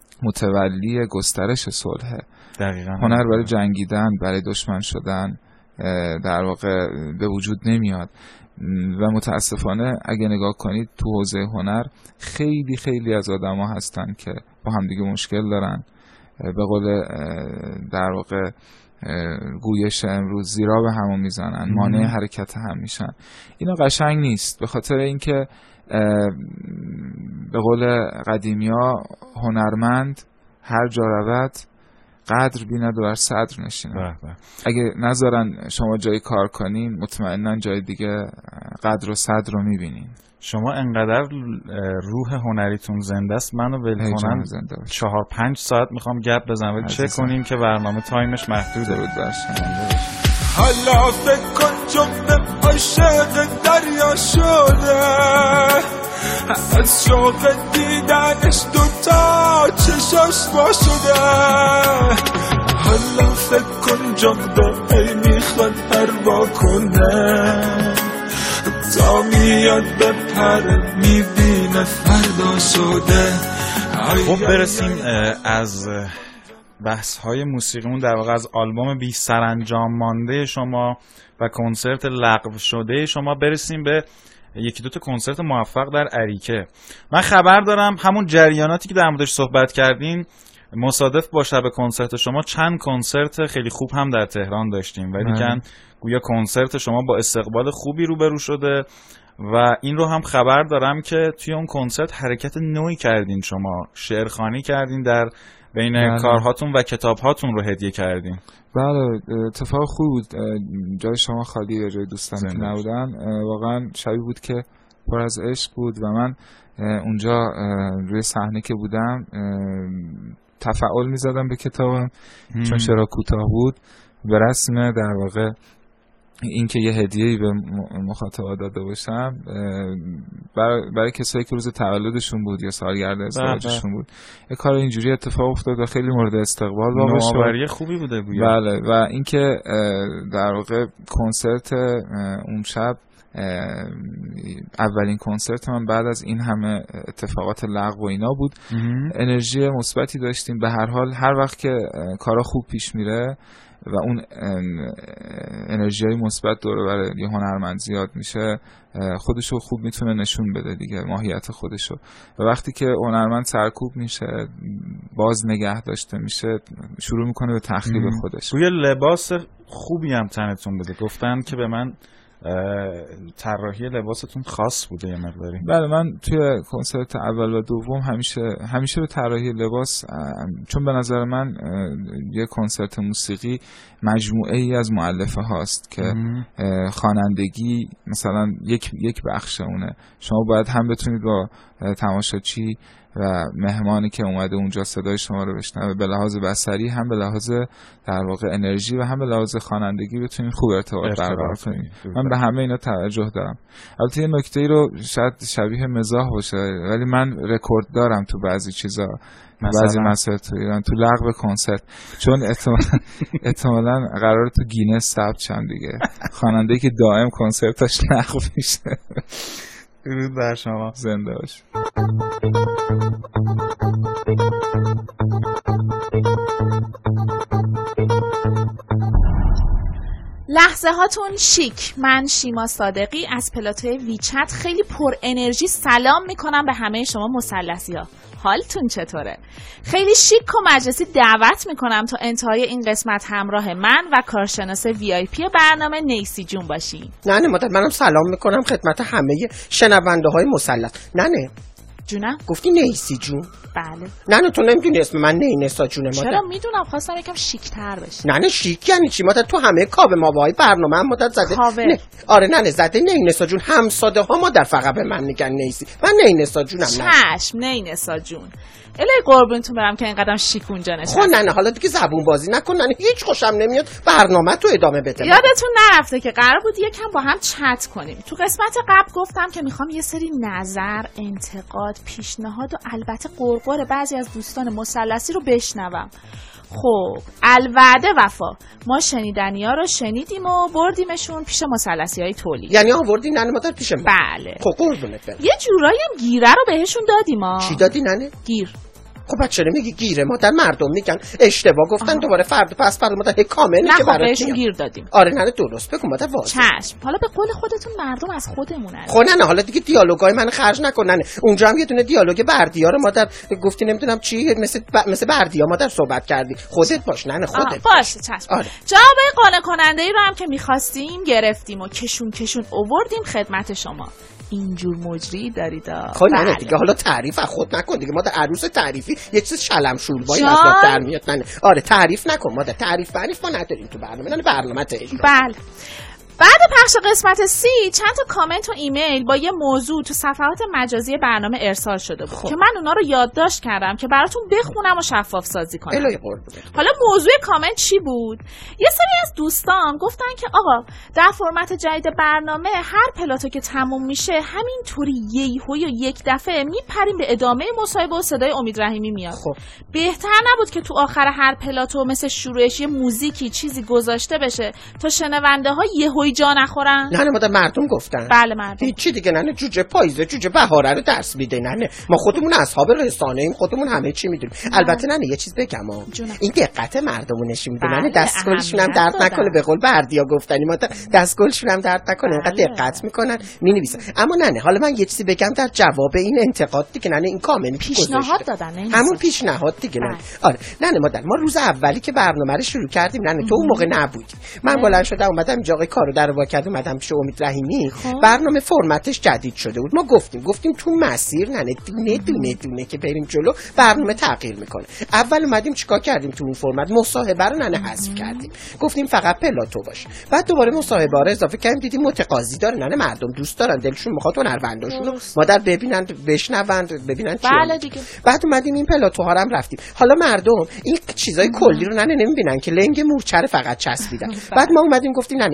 متولی گسترش صلح. دقیقاً هنر برای جنگیدن برای دشمن شدن در واقع به وجود نمیاد و متاسفانه اگه نگاه کنید تو حوزه هنر خیلی خیلی از آدم ها هستن که با هم دیگه مشکل دارن. به قول در واقع گویش امروز زیرا به همون میزنن مانع حرکت هم میشن. اینا قشنگ نیست به خاطر اینکه به قول قدیمیا هنرمند هر جا رود قدر بیند و بر صدر نشینه. اگه نذارن شما جای کار کنین مطمئنن جای دیگه قدر و صدر رو میبینین. شما انقدر روح هنریتون زنده است منو ول کنن چهار پنج ساعت میخوام گپ بزنم ولی چه کنیم که برنامه تایمش محدوده. بود باشه. حالا فکر کن جمعه عاشق دریا شده از شوق دیدنش دوتا چشاش با شده. حالا فکر کن جمعه ای میخواد پروا کنه تا میاد به پر میبینه فردا شده. خب برسیم از بحث های موسیقیمون در واقع از آلبوم بی سرانجام مانده شما و کنسرت لغو شده شما برسیم به یکی دوتا کنسرت موفق در اریکه. من خبر دارم همون جریاناتی که در موردش صحبت کردین مصادف با شب کنسرت شما چند کنسرت خیلی خوب هم در تهران داشتیم ولی کن گویا کنسرت شما با استقبال خوبی روبرو شده و این رو هم خبر دارم که توی اون کنسرت حرکت نوعی کردین شما شعرخوانی کردین در بین بله. کارهاتون و کتابهاتون رو هدیه کردین. بله اتفاق خوب بود جای شما خالی و جای دوستان که نبودن واقعا شبیه بود که پر از عشق بود و من اونجا روی صحنه که بودم تفاعل می‌زدم به کتابم چون چرا کوتاه بود به رسم در واقع این که یه هدیه‌ای به مخاطبا داده باشم برای, برای کسایی که روز تولدشون بود یا سالگرد ازدواجشون بود، یه کار اینجوری اتفاق افتاد و خیلی مورد استقبال واقع شد. نوآوری خوبی بوده بود. بله، و اینکه در واقع کنسرت اون شب اولین کنسرت من بعد از این همه اتفاقات لغو و اینا بود. انرژی مثبتی داشتیم. به هر حال هر وقت که کارا خوب پیش میره و اون انرژیای مثبت دور برای یه هنرمند زیاد میشه، خودشو خوب میتونه نشون بده دیگه، ماهیت خودشو. و وقتی که هنرمند سرکوب میشه، باز نگه داشته میشه، شروع میکنه به تخریب خودش. توی لباس خوبی هم تنتون بده. گفتن که به من طراحی لباستون خاص بوده یه مقداری. بله، من توی کنسرت اول و دوم همیشه همیشه به طراحی لباس، چون به نظر من یه کنسرت موسیقی مجموعه ای از مؤلفه هاست که خوانندگی مثلا یک یک بخش اونه. شما باید هم بتونید با تماشاچی و مهمانی که اومده اونجا صدای شما رو بشنوه، به لحاظ بصری هم به لحاظ در واقع انرژی و هم به لحاظ خوانندگی بتونید خوب ارتباط برقرار کنید. من به همه اینا توجه دارم. البته یه نکته‌ای رو شاید شبیه مزاح باشه، ولی من رکورد دارم تو بعضی چیزا، بعضی مسائل تو ایران، تو لغو کنسرت، چون احتمالاً قراره تو گینس ثبت شم دیگه، خواننده‌ای که دائم کنسرتش لغو میشه. درود بر شما. زنده باش. لحظه هاتون شیک. من شیما صادقی از پلاتوی ویچت خیلی پر انرژی سلام میکنم به همه شما مثلثی ها. حالتون چطوره؟ خیلی شیک و مجلسی دعوت میکنم تا انتهای این قسمت همراه من و کارشناس وی آی پی برنامه نیسی جون باشین. نه مادر، منم سلام میکنم خدمت همه شنونده های مثلث. نه جونم؟ گفتی نیسی جون؟ بله. نه نه تو نمیدونی اسم من نیسا جونه مادر. چرا میدونم، خواستم یکم شیک‌تر بشی. نه نه شیک یعنی چی مادر؟ تو همه کاوه ماوای برنامه هم مادر زده. کاوه. نه. آره نه نه زده نیسا جون. همساده ها مادر فقط به من میگن نیسی. من نیسا جونم. نه چشم نیسا جون. الهی قربونتون برم که اینقدر شیک اونجا نشستی. خب نه نه حالا دیگه زبون بازی نکن. نه هیچ خوشم نمیاد. برنامه تو ادامه بده. یادتون نرفته که قرار بود یکم با هم چت کنیم. تو قسمت قبل گفتم که میخوام یه سری نظر، انتقاد، پیشنهاد و البته قرقر بعضی از دوستان مثلثی رو بشنوم. خب الوعده وفا، ما شنیدنیا رو شنیدیم و بردیمشون پیش مثلثی های تولید. یعنی آوردی ننه مادر پیش من؟ بله. خب قربونت برم. یه جورایی هم گیره رو بهشون دادیم ها. چی دادی ننه؟ گیر. خب بچه نمیگی گیره مادر؟ مردم میگن اشتباه گفتن. آها. دوباره فرد پس فرد مادر کامنه که برات بهشون گیر دادیم. آره نه درست بگو مادر واضح. چشم. حالا به قول خودتون مردم از خودمونن. خب نه نه حالا دیگه دیالوگای من خرج نکنن. اونجا هم یه دونه دیالوگ بردیا رو مادر گفتی نمیدونم چی مثل ب... مثل بردیا مادر صحبت کردی. خودت باش. نه نه خودت باشه. چشم. آره. جواب قانع کننده ای رو هم که می‌خواستیم گرفتیم و کشون کشون آوردیم خدمت شما. اینجور مجری دارید. خب نه نه دیگه حالا تعریف از خود نکن دیگه مادر. عروس تعریفی یه چیز شلم شوربایی از لب در میاد. نه آره تعریف نکن مادر. تعریف تعریف ما نداریم تو برنامه. نه برنامه ته اجرا. بله. بعد پخش قسمت سی چند تا کامنت و ایمیل با یه موضوع تو صفحات مجازی برنامه ارسال شده بود. خب. که من اونا رو یادداشت کردم که براتون بخونم و شفاف سازی کنم. الهی قربونت. حالا موضوع کامنت چی بود؟ یه سری از دوستان گفتن که آقا در فرمت جدید برنامه هر پلاتو که تموم میشه همینطوری یهو یا یک دفعه میپریم به ادامه مصاحبه و صدای امید رحیمی میاد. خب. بهتر نبود که تو آخر هر پلاتو مثل شروعش یه موزیکی چیزی گذاشته بشه تا شنونده ها یهو جا نخورن؟ نه نه مادر مردم گفتن. بله مردم. هیچی دیگه نه نه جوجه پاییزه جوجه بهاره رو درس میده. نه نه ما خودمون اصحاب رسانه ایم، خودمون همه چی میدونیم. البته نه نه یه چیز بگم ها. این دقت مردمون نشون میده. نه دستگلشون هم درد نکنه به قول بردیا گفتنی مادر دستگلشون هم درد نکنه. اینقدر دقت میکنن مینویسن. اما نه نه حالا من یه چیزی بگم در جواب این انتقاد دیگه. نه نه این کامنت پیشنهاد دادن. همون پیشنهاد دیگه. نه آره نه نه مادر ما روز اولی که برنامه رو شروع کردیم نه نه تو اون موقع نبودی. من بلند شدم اومدم اینجا آقای کارو در واکد اومدم پیش امید رحیمی. خب. برنامه فرمتش جدید شده بود. ما گفتیم گفتیم تو مسیر نه نه دونه دونه دونه که بریم جلو برنامه تغییر میکنه. اول اومدیم چیکار کردیم تو اون فرمت مصاحبه رو نه نه حذف کردیم. گفتیم فقط پلاتو باشه. بعد دوباره مصاحبه رو اضافه کردیم دیدیم متقاضی داره نه نه مردم دوست دارن دلشون میخواد هنرمنداشون رو مادر ببینن بشنوند ببینن چی. بله دیگه. بعد اومدیم این پلاتوها رو هم رفتیم. حالا مردم این چیزای کلی رو نه نه نمیبینن که لنگ مورچه فقط چسبیدن. بعد ما اومدیم گفتیم نه نه این شروع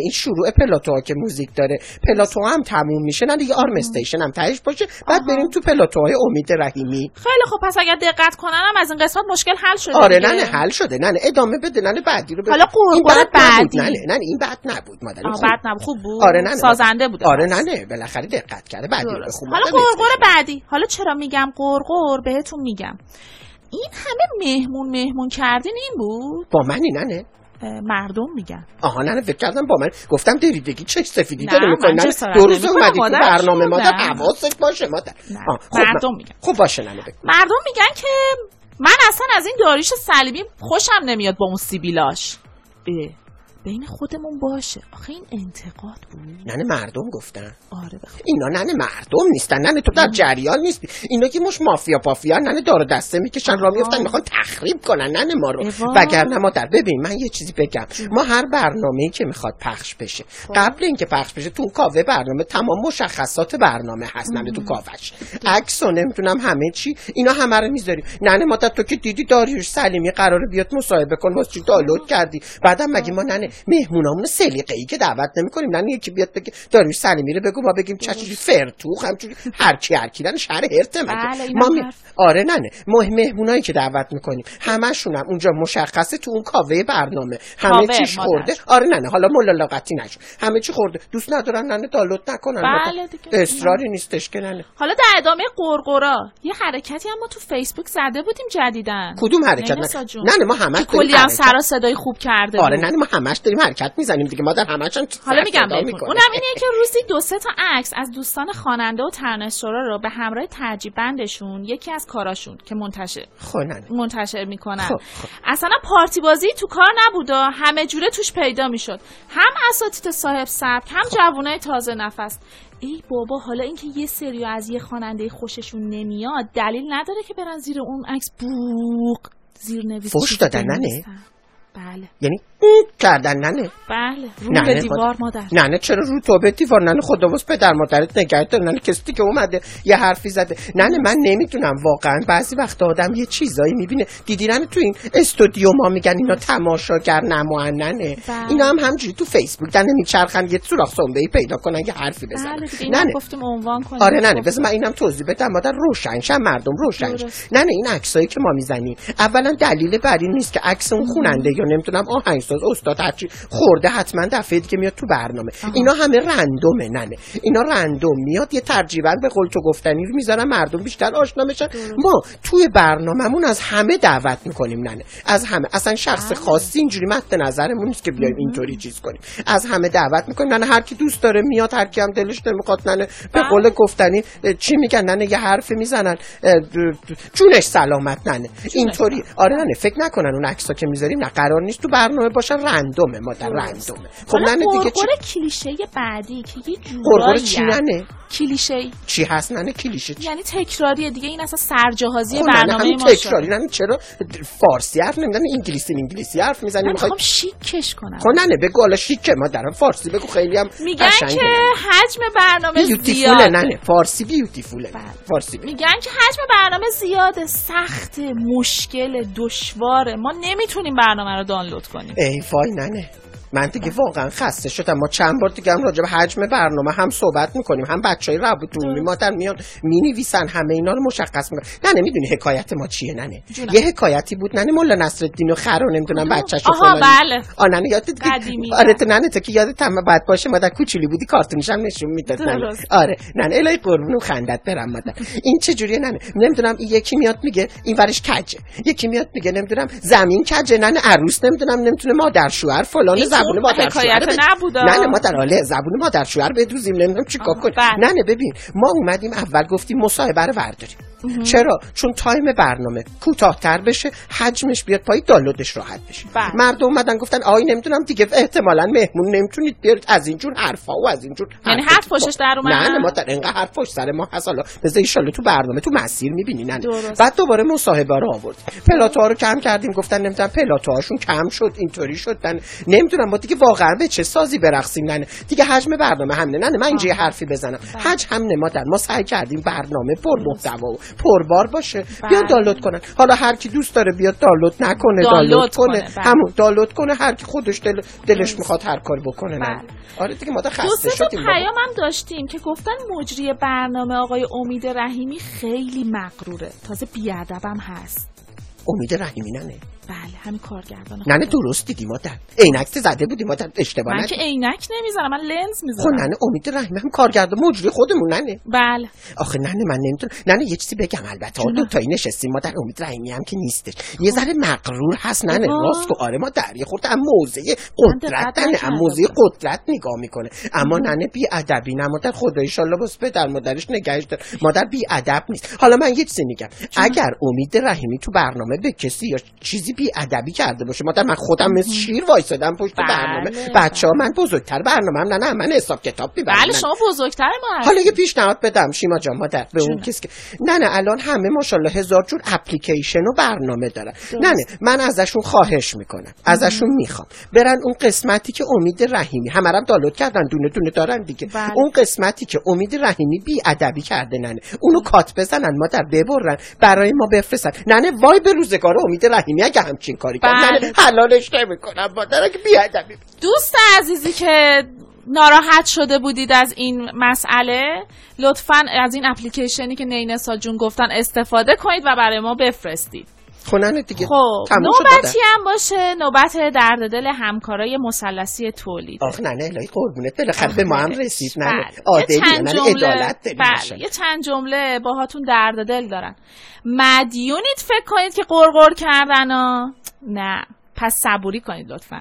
شروع پلاتوها که موزیک داره، پلاتو هم تموم میشه نه دیگه آرم استیشن هم تهش باشه، بعد آها. بریم تو پلاتوهای امید رحیمی. خیلی خب پس اگر دقت کننم از این قسمت مشکل حل شده. آره نه نه حل شده، نه نه ادامه بده، نه نه بعدی رو بده. حالا قرقر بعدی نه نه این بد نبود مادر. آه بد نبود، خوب بود. آره نه سازنده بود. آره نه نه بالاخره دقت کرده بعدی رو خوب. حالا قرقر بعدی، حالا چرا میگم قرقر بهتون میگم. این همه مهمون مهمون کردین این بود؟ با منی نه نه مردم میگن. آها نه نه فکر کردم با من، گفتم دریدگی چه سفیدی داره میکنه. نه دو روز اومدی تو برنامه مادر، حواست باشه مادر. خب مردم میگن. خب باشه نه نه مردم میگن که من اصلا از این داریوش صلیبی خوشم نمیاد با اون سیبیلاش. اه بین خودمون باشه. آخه این انتقاد بود. نه مردم گفتن. آره بخیر. اینا نه مردم نیستن، نه تو در جریان نیستی. اینا که مش مافیا پافیا نه داره دسته میکشن راه میافتن میخوان تخریب کنن نه ما رو. وگرنه ما در ببین من یه چیزی بگم، ما هر برنامه‌ای که میخواد پخش بشه قبل اینکه پخش بشه تو کاوه برنامه تمام مشخصات برنامه هست، نه تو کاوهش عکس و نمیدونم همه چی اینا همه رو میذاریم. نه ما تو که دیدی داریوش سلیمی قراره بیاد مصاحبه کن واسه چی دانلود کردی، بعدم مگه ما نه مهمونامون سلیقه‌ای که دعوت نمی‌کنیم، نه یکی بیاد بگه داریوش سلیمی رو بگو ما بگیم چچی فرتوخ همچون هر کی هر کی نه شهر هرته مگه ما می... آره نه نه مهم مهمونایی که دعوت می‌کنیم همشون هم اونجا مشخصه تو اون کاوه برنامه همه چیش خورده. آره نه نه حالا ملاقاتی نشو همه چی خورده، دوست ندارن نه دانلود نکنن. بله اصراری نیستش که نه. حالا در ادامه قرقرا یه حرکتی هم ما تو فیسبوک زده بودیم جدیدن. کدوم حرکت؟ نه نه ما همش کلی هم سر و صدای خوب کرده. آره نه ما همش داریم حرکت میزنیم دیگه، ما در همشون حالا میگم بهتون اونم اینه که روزی دو سه تا عکس از دوستان خواننده و ترانه‌سرا رو به همراه ترجیح بندشون یکی از کاراشون که منتشر خونن منتشر میکنن خب، خب. اصلا پارتی بازی تو کار نبود، همه جوره توش پیدا میشد، هم اساتید صاحب سبک هم خب. جوانای تازه نفس. ای بابا حالا اینکه یه سری از یه خواننده خوششون نمیاد دلیل نداره که برن زیر اون عکس بوق زیر نویس فوش دادن نه؟ بله. یعنی کردن نه؟ بله. رو نه به نه دیوار مادر. نه نه چرا رو تو به دیوار؟ نه خدا واسه پدر مادرت نگهت دار. نه کسی که اومده یه حرفی زده. نه نه من نمیدونم واقعا بعضی وقت آدم یه چیزایی میبینه. دیدی نه تو این استودیو ما میگن اینا تماشاگر نمایننه. اینا هم همجوری تو فیسبوک دن میچرخن یه سوراخ سنبه‌ای پیدا کنن یه حرفی بزنن. بله نه نه گفتیم عنوان کنیم. آره نه نه بذار من اینم توضیح بدم مادر روشن شم مردم روشن. نه نه این عکسایی که ما میزنیم اولا دلیل بر این نیست که عکس اون خواننده یا نمیدونم آهنگساز استاد هرچی خورده حتما دفعه دیگه میاد تو برنامه. آها. اینا همه رندومه. نه نه اینا رندوم میاد یه ترجیباً به قول تو گفتنی رو میذارن مردم بیشتر آشنا بشن. ما توی برنامه‌مون از همه دعوت میکنیم. نه نه از همه، اصلا شخص خاصی اینجوری مد نظرمون نیست که بیایم اینطوری چیز کنیم، از همه دعوت میکنیم. نه نه هر کی دوست داره میاد، هر کی هم دلش نمیخواد نه نه به قول گفتنی چی میگن نه نه یه حرفی میزنن جونش سلامت. نه نه اینطوری آره نه فکر نکنن اون عکسا که میذاریم نه قرار نیست تو برنامه باشن، رندومه ما در رندومه. خب نه دیگه چی کلیشه بعدی که یه جورایی چی نه کلیشه چی هست نه کلیشه چی؟ یعنی تکراریه دیگه، این اصلا سرجاهازی برنامه ما تکراری. نه چرا فارسی حرف نمیزنن انگلیسی انگلیسی حرف میزنیم؟ میخوام شیکش کنم. خب نه بگو حالا شیک ما در فارسی بگو خیلی هم میگن که حجم برنامه زیاده. نه نه فارسی بیوتیفوله. فارسی میگن که حجم برنامه زیاده، سخت، مشکل، دشواره، ما نمیتونیم برنامه رو دانلود کنیم. ای وای نه نه من دیگه واقعا خسته شدم. ما چند بار دیگه هم راجع به حجم برنامه هم صحبت میکنیم، هم بچهای رابط عمومی مادر میان مینویسن همه اینا رو مشخص میکنن. نه نه میدونی حکایت ما چیه؟ نه نه یه حکایتی بود نه نه مولا نصرالدین و خرو نمیدونم بچه‌شو فلان. آها بله آ نه نه یادت قدیمی. آره تو نه نه تو که یادت هم بعد باشه مادر کوچولی بودی کارتونش هم نشون میداد. آره نه نه الهی قربون خندت برم مادر. این چه جوریه؟ نه نه نمیدونم یکی میاد میگه این ورش کجه، یکی میاد میگه نمیدونم زمین کجه، نه نه عروس نمیدونم نمیتونه مادر شوهر فلان زبون مادر شوهر نبوده. نه نه مادر حاله زبون مادر شوهر بدوزیم نمیدونم چیکار کنیم. نه نه ببین ما اومدیم اول گفتیم مصاحبه رو برداریم. چرا؟ چون تایم برنامه کوتاه‌تر بشه، حجمش بیاد پای دانلودش راحت بشه. بله. مردم اومدن گفتن آی نمیدونم دیگه احتمالاً مهمون نمیتونید بیارید از اینجور حرفا و از اینجور یعنی حرف پشتش در اومد. نه نه مادر اینقدر حرف پشت سر ما هست. حالا بذار ان شاءالله تو برنامه تو مسیر میبینی. نه بعد دوباره مصاحبه رو آورد، پلاتوها رو کم کردیم، گفتن نمیدونم پلاتوهاشون کم شد اینطوری شد. من نمیدونم ما دیگه واقعا به چه سازی برقصیم. نه دیگه حجم برنامه همینه. نه من اینجا حرفی بزنم حجم هم نمادن. ما سعی کردیم برنامه پر محتوا پربار باشه. بیان دانلود کنن. حالا هر کی دوست داره بیاد دانلود نکنه، دانلود کنه. همون دانلود کنه، هر کی خودش دل دلش میخواد هر کار بکنه. نه آره دیگه ما تا خسته شدیم. پیامم داشتیم که گفتن مجری برنامه آقای امید رحیمی خیلی مغروره، تازه بیادبم هست. امید رحیمی نه؟ بله همین کارگردان. نه نه درست دیدی مادر. عینک زده بودی مادر، اشتباه من که عینک نمیزنم، من لنز میزنم. خب نه امید رحیمی هم کارگردان مجری خودمون نه؟ بله. آخه نه من نمیتونم. نه یه چیزی بگم، البته دو تایی نشستیم مادر، امید رحیمی هم که نیستش. یه ذره مغرور هست نه راست. آره مادر یه خورده هم موزه قدرت نه هم موزه قدرت نگاه میکنه. اما نه بی ادبی نه مادر، خدا ان شاء الله واسه پدر مادرش نگهش داره. مادر بی ادب نیست. حالا من یه چیزی میگم، اگر امید رحیمی تو برنامه به کسی یا چیزی بی ادبی کرده باشه مادر، من خودم مثل شیر وایسادم پشت بله. برنامه بچه‌ها من بزرگتر برنامه‌ام نه نه من حساب کتاب می‌برم. بله شما بزرگتر ما. حالا یه پیشنهاد بدم شیما جان مادر به اون کسی که نه نه الان همه ماشاءالله هزار جور اپلیکیشن و برنامه دارن. نه نه من ازشون خواهش میکنم، ازشون میخوام برن اون قسمتی که امید رحیمی همرم دانلود کردن دونه دونه دارن دیگه. بله. اون قسمتی که امید رحیمی بی ادبی کرده نه نه اونو کات بزنن مادر، ببرن برای ما بفرستن. نه نه وای به روزگار امید رحیمی اگه همچین کاری کنه. نه حلالش نمیکنم مادر که بیادبی. دوست عزیزی که ناراحت شده بودید از این مسئله، لطفاً از این اپلیکیشنی که نینسا جون گفتن استفاده کنید و برای ما بفرستید. خونن دیگه. خب نوبتی هم باشه نوبت درد دل همکارای مثلثی تولید. آخ نه نه الهی قربونت بالاخره به ما هم رسید. نه عادلی نه عدالت داریم. بله یه چند جمله باهاتون درد دل دارن. مدیونید فکر کنید که قرقر کردن ها؟ نه پس صبوری کنید لطفاً.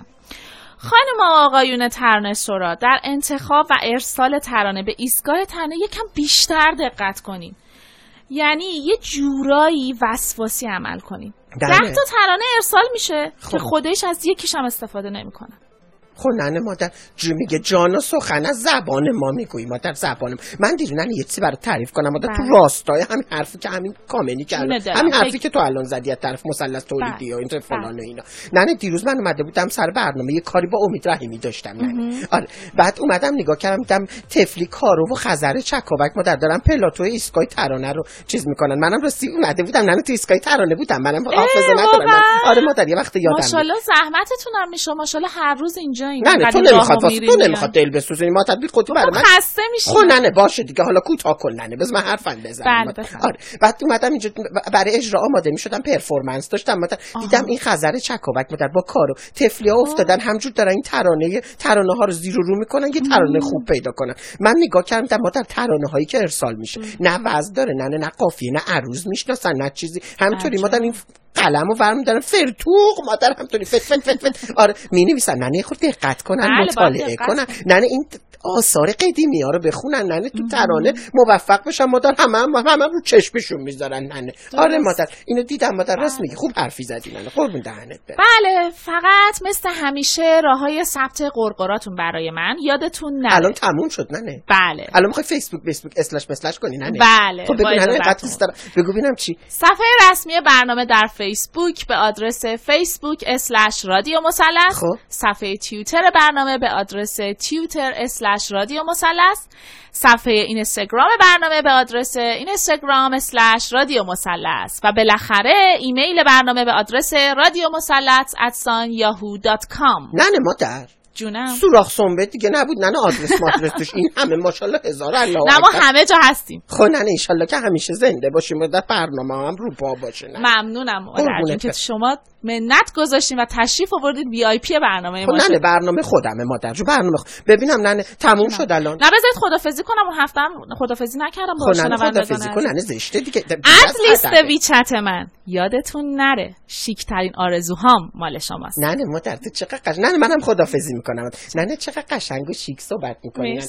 خانم و آقایون ترانه سرا، در انتخاب و ارسال ترانه به ایستگاه ترانه یکم بیشتر دقت کنین. یعنی یه جورایی وسواسی عمل کنین. ده تا ترانه ارسال میشه خب. که خودش از یکیش هم استفاده نمیکنه. خب نه مادر جو میگه جان و سخن از زبان ما میگویی مادر، زبان من دیرو نه یه چیزی برای تعریف کنم مادر. تو راستای همین حرفی که همین کامنی که الان همین حرفی که تو الان زدی از طرف مثلث تولیدی و این فلان و اینا. نه دیروز من اومده بودم سر برنامه یه کاری با امید رحیمی داشتم نه آره بعد اومدم نگاه کردم دیدم تفلی کارو و خزر چکاوک مادر دارم پلاتو ایستگاه ترانه رو چیز میکنن. منم راستی اومده بودم نه تو ایستگاه ترانه بودم، منم حافظه ندارم. آره مادر یه وقت یادم ماشاءالله زحمتتون هم میشه ماشاءالله هر روز اینجا. نه تو نمیخواد واسه تو نمیخواد دل بسوزونی ما تدبیر خودت برای من خسته میشی. خب نه نه باشه دیگه حالا کوتاه کن نه نه بذار من حرفم بزنم. آره بعد اومدم اینجا برای اجرا آماده میشدم، پرفورمنس داشتم مادر. دیدم این خزر چکاوک مادر با کارو تفلیا افتادن همجور دارن این ترانه ترانه ها رو زیر و رو میکنن یه ترانه خوب پیدا کنن. من نگاه کردم مادر ترانه هایی که ارسال میشه نه وزن داره نه نه قافیه نه عروض میشناسن نه چیزی، همینطوری مادر این قلمو ورم دارن فرتوق مادر همطوری فت فت فت فت آره می نویسن نه خود دقت کنن مطالعه کنن نه این آثار قدیمی ها رو بخونن نه تو ترانه موفق بشن مادر. همه هم همه هم رو چشمشون میذارن نه آره مادر اینو دیدم مادر راست میگی خوب حرفی زدی نه قربون دهنت برم. بله فقط مثل همیشه راههای ثبت قرقراتون برای من یادتون نره. الان تموم شد نه نه بله الان میخوای فیسبوک فیسبوک اسلش مسلش کنی نه نه بله خب ببین نه قطعا بگو ببینم چی. صفحه رسمی برنامه در فیسبوک به آدرس فیسبوک اسلش رادیو مثلث. صفحه توییتر برنامه به آدرس توییتر اسلش رادیو مثلث. صفحه اینستاگرام برنامه به آدرس اینستاگرام اسلش رادیو مثلث و بالاخره ایمیل برنامه به آدرس رادیو مثلث ات یاهو دات کام. نه نه مادر جونم سوراخ سنبه دیگه نبود نه نه آدرس مادرس توش این همه ماشاءالله هزار الله نه ما همه جا هستیم. خب نه ان شاء الله که همیشه زنده باشیم و در برنامه هم رو پا باشه. نه ممنونم مادر که شما منت گذاشتین و تشریف آوردید وی آی پی برنامه ما. خب نه برنامه خودمه مادر جو برنامه خود. ببینم نه تموم شد الان. نه بذارید خدافظی کنم اون هفته خدافظی نکردم با شنوندگان. خدافظی کن نه زشته دیگه. از لیست ویچت من یادتون نره شیک ترین آرزوهام مال شماست. نه نه مادر تو چقدر قشنگ. نه منم خدافظی میکنم. نه نه چقدر قشنگ و شیک صحبت میکنی.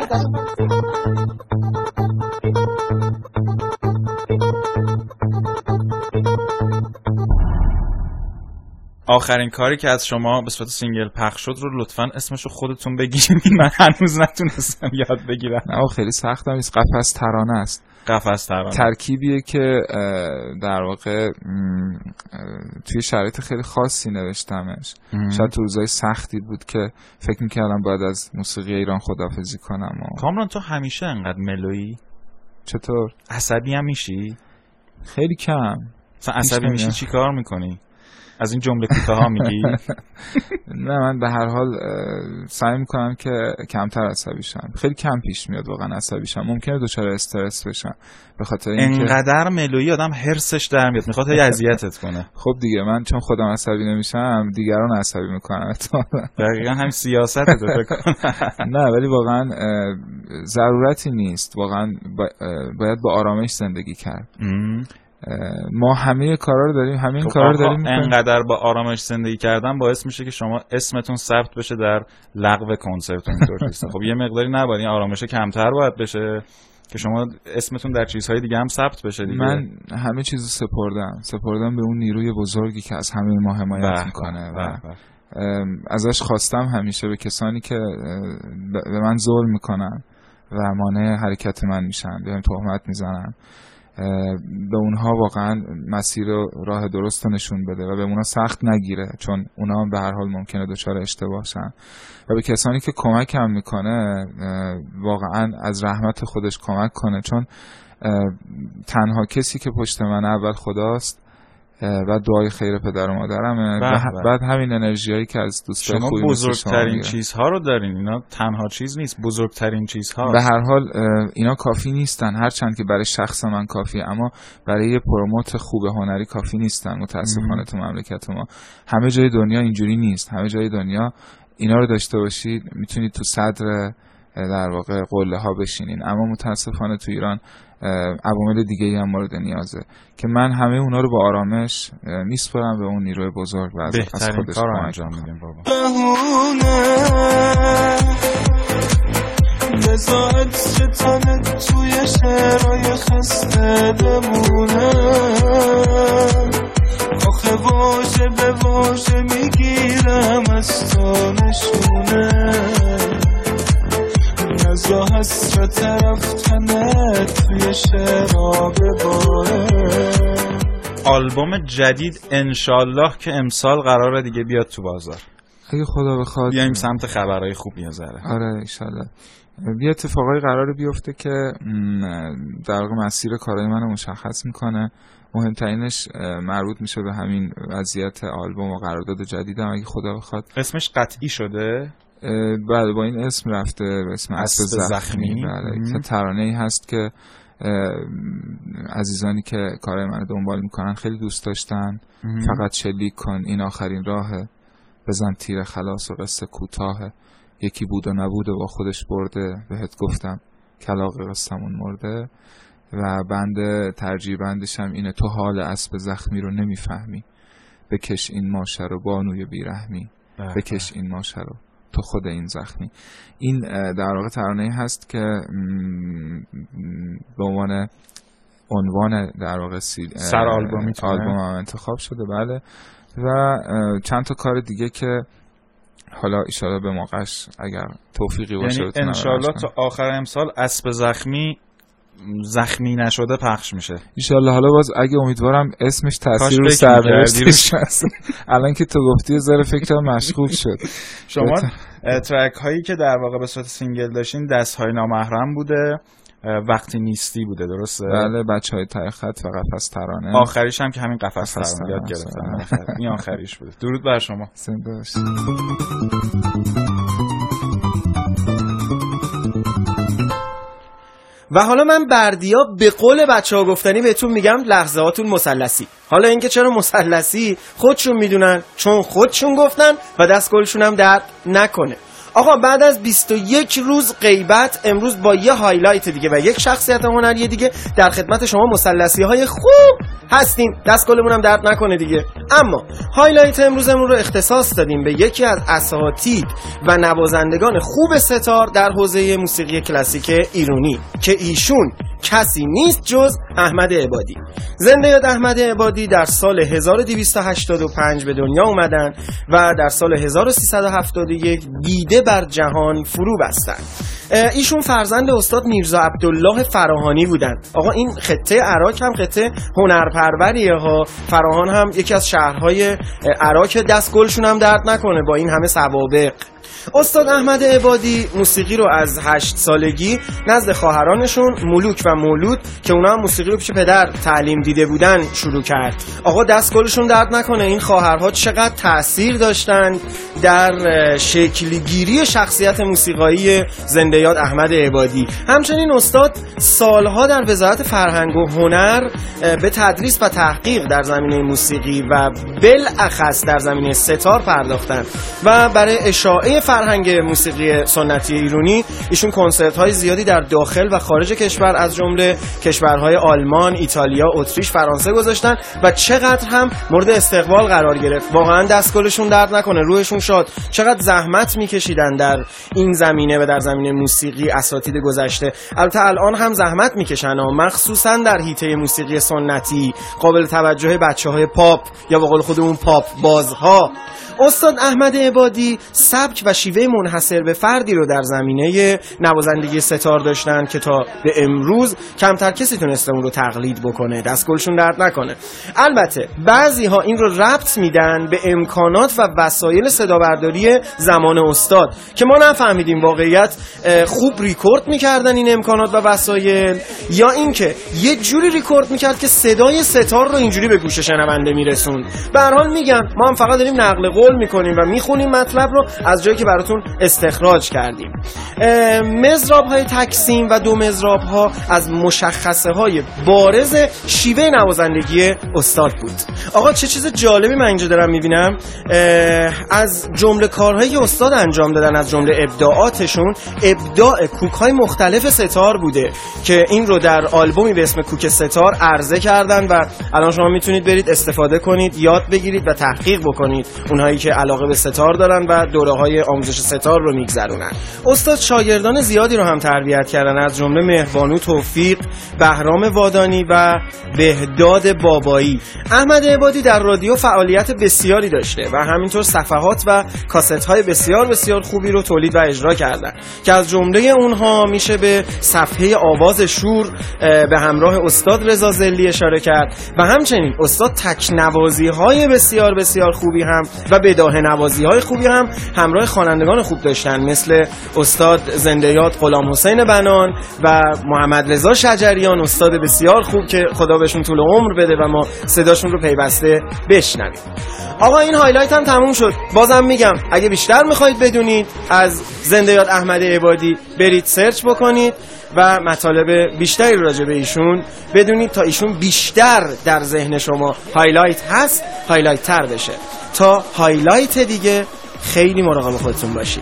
آخرین کاری که از شما به صورت سینگل پخش شد رو لطفاً اسمشو خودتون بگید. من هنوز نتونستم یاد بگیرم. نه خیلی سخت نیست. قفس ترانه است. قفس ترانه ترکیبیه که در واقع توی شرایط خیلی خاصی نوشتمش. شاید تو روزای سختی بود که فکر می‌کردم باید از موسیقی ایران خداحافظی کنم. کامران تو همیشه انقدر ملویی؟ چطور؟ عصبی هم میشی؟ خیلی کم. مثلا عصبی میشی چی کار میکنی؟ از این جمله کوتاه میگی؟ نه من به هر حال سعی میکنم که کمتر عصبی شم. خیلی کم پیش میاد واقعا عصبی شم. ممکنه دچار استرس بشم به خاطر اینکه انقدر ملویی آدم هرسش در میاد، میخواد هی اذیتت کنه. خب دیگه من چون خودم عصبی نمیشم دیگران عصبی میکنم. دقیقاً همین سیاست فکر کنم. نه ولی واقعا ضرورتی نیست. واقعا باید با آرامش زندگی کرد. ما همه کارا رو داریم، همه این کارا رو داریم میکنیم. انقدر با آرامش زندگی کردن باعث میشه که شما اسمتون ثبت بشه در لغو کنسرت اینطور نیست. خب یه مقداری نباید این آرامش کمتر باید بشه که شما اسمتون در چیزهای دیگه هم ثبت بشه دیگه. من همه چیزو سپردم سپردم به اون نیروی بزرگی که از همه ما حمایت میکنه و ازش خواستم همیشه به کسانی که به من ظلم میکنن و مانع حرکت من میشن، بهم تهمت میزنن، به اونها واقعا مسیر و راه درست نشون بده و به اونها سخت نگیره، چون اونها به هر حال ممکنه دچار اشتباه شن. و به کسانی که کمک هم میکنه واقعا از رحمت خودش کمک کنه، چون تنها کسی که پشت من اول خداست و دعای خیر پدر و مادرمه، بعد همین انرژیایی که از دوستای خوبی شما بزرگترین چیزها رو دارین. اینا تنها چیز نیست، بزرگترین چیزها. به هر حال اینا کافی نیستن، هرچند که برای شخص من کافی، اما برای یه پروموت خوب هنری کافی نیستن متاسفانه. تو مملکت ما همه جای دنیا اینجوری نیست. همه جای دنیا اینا رو داشته باشید میتونید تو صدر در واقع قله ها بشینین، اما متاسفانه تو ایران عوامل دیگه‌ای هم مورد نیازه که من همه اونا رو با آرامش میسپارم به اون نیروی بزرگ و از خودش کار انجام میدیم. بابا بذارت ستانت توی شعرهای خسته بمونه، آخه واژه به واژه میگیرم از تو نشونه، نزا حسرت رفتنت توی شعرها بباره. آلبوم جدید انشالله که امسال قراره دیگه بیاد تو بازار. اگه خدا بخواد بیایم سمت خبرهای خوب میذاره. آره انشالله بیا اتفاقای قراره بیفته که در واقع مسیر کارهای منو مشخص میکنه. مهمترینش مربوط میشه به همین وضعیت آلبوم و قرارداد جدیدم اگه خدا بخواد. اسمش قطعی شده؟ بله با این اسم رفته به اسم اسب زخمی. بله ترانه‌ای هست که عزیزانی که کارهای منو دنبال میکنن خیلی دوست داشتن. فقط شلیک کن این آخرین راهه، بزن تیر خلاص و قصه کوتاهه، یکی بود و نبود و با خودش برده، بهت گفتم کلاغ قصمون مرده. و بند ترجیح بندش هم اینه، تو حال اسب زخمی رو نمیفهمی، بکش این ماشه رو بانوی بیرحمی، بکش این ماشه رو تو خود این زخمی. این در واقع ترانه‌ای هست که به عنوان عنوان در واقع سر آلبومی آلبوم هم انتخاب شده. بله و چند تا کار دیگه که حالا ایشالا به موقعش اگر توفیقی باشه یعنی انشالله تا آخر امسال اسب زخمی زخمی نشده پخش میشه ایشالله. حالا باز اگه امیدوارم اسمش تاثیر رو سرنوشتش هست. الان که تو گفتی ذره فکرم مشغول شد. شما ترک هایی که در واقع به صورت سینگل داشتین دست های نامحرم بوده، وقتی نیستی بوده، درسته؟ بله بچه های ته خط و قفس ترانه. آخریش هم که همین قفس ترانه یاد گرفتن. این آخریش بوده. درود بر شما. زنده باشید. و حالا من بردیا به قول بچه ها گفتنی بهتون میگم لحظه هاتون مثلثی. حالا اینکه چرا مثلثی خودشون میدونن، چون خودشون گفتن و دستگلشون هم درد نکنه. آقا بعد از بیست و یک روز غیبت امروز با یه هایلایت دیگه و یک شخصیت هنری دیگه در خدمت شما مثلثی های خوب هستیم. دستگلمون هم درد نکنه دیگه. اما هایلایت امروزمون رو اختصاص دادیم به یکی از اساتید و نوازندگان خوب ستار در حوزه موسیقی کلاسیک ایرانی که ایشون کسی نیست جز احمد عبادی. زنده یاد احمد عبادی در سال هزار و دویست و هشتاد و پنج به دنیا اومدن و در سال هزار و سیصد و هفتاد و یک دیده بر جهان فرو بستن. ایشون فرزند استاد میرزا عبدالله فراهانی بودن. آقا این خطه عراق هم خطه هنرپروریه ها. فراهان هم یکی از شهرهای عراق، دستگلشون هم درد نکنه با این همه سوابق. استاد احمد عبادی موسیقی رو از هشت سالگی نزد خواهرانشون ملوک و مولود که اونا هم موسیقی رو پیش پدر تعلیم دیده بودن شروع کرد. آقا دست گلشون درد نکنه، این خواهرها چقدر تأثیر داشتن در شکلگیری شخصیت موسیقایی زنده یاد احمد عبادی. همچنین استاد سالها در وزارت فرهنگ و هنر به تدریس و تحقیق در زمینه موسیقی و بالاخص در زمینه ستار پرداختن و برای اشاعه فرهنگ موسیقی سنتی ایرانی ایشون کنسرت‌های زیادی در داخل و خارج کشور از جمله کشورهای آلمان، ایتالیا، اتریش، فرانسه گذاشتن و چقدر هم مورد استقبال قرار گرفت. واقعا دستگلشون درد نکنه، روحشون شاد. چقدر زحمت میکشیدن در این زمینه و در زمینه موسیقی اساتید گذشته. البته الان هم زحمت میکشن، مخصوصا در حیطه موسیقی سنتی. قابل توجه بچه‌های پاپ یا به قول خودمون پاپ بازها. استاد احمد عبادی سبک و شیوه منحصر به فردی رو در زمینه نوازندگی ستار داشتن که تا به امروز کمتر کسی تونسته اون رو تقلید بکنه. دستگلشون درد نکنه. البته بعضی ها این رو ربط میدن به امکانات و وسایل صدابرداری زمان استاد که ما نفهمیدیم واقعیت خوب ریکورد میکردن این امکانات و وسایل یا اینکه یه جوری ریکورد میکرد که صدای ستار رو اینجوری به گوش شنونده میرسوند. به هر حال میگم ما هم فقط داریم نقل قول میکنیم و میخونیم مطلب رو از جایی که براتون استخراج کردیم. مضراب های تقسیم و دو مضراب ها از مشخصه های بارز شیوه نوازندگی استاد بود. آقا چه چیز جالبی من اینجا دارم میبینم. از جمله کارهایی که استاد انجام دادن، از جمله ابداعاتشون ابداع کوک های مختلف ستار بوده که این رو در آلبومی به اسم کوک ستار عرضه کردن و الان شما میتونید برید استفاده کنید، یاد بگیرید و تحقیق بکنید، اونهایی که علاقه به ستار دارن و دوره‌های آموزش ستار رو میگذرونن. استاد شاگردان زیادی رو هم تربیت کردن، از جمله مهربانو توفیق، بهرام وادانی و بهداد بابایی. احمد عبادی در رادیو فعالیت بسیاری داشته و همینطور صفحات و کاست‌های بسیار بسیار خوبی رو تولید و اجرا کردن که از جمله اونها میشه به صفحه آواز شور به همراه استاد رضا زلی اشاره کرد و همچنین استاد تکنوازی‌های بسیار بسیار خوبی هم و بداهه نوازی‌های خوبی هم همراه خوانندگان خوب داشتن، مثل استاد زنده یاد غلام حسین بنان و محمد رضا شجریان، استاد بسیار خوب که خدا بهشون طول عمر بده و ما صداشون رو پیوسته بشنویم. آقا این هایلایت هم تموم شد. بازم میگم اگه بیشتر میخواید بدونید از زنده یاد احمد عبادی برید سرچ بکنید و مطالب بیشتری راجع به ایشون بدونید تا ایشون بیشتر در ذهن شما هایلایت هست، هایلایت تر بشه. تا هایلایت دیگه خیلی مراقب خودتون باشید.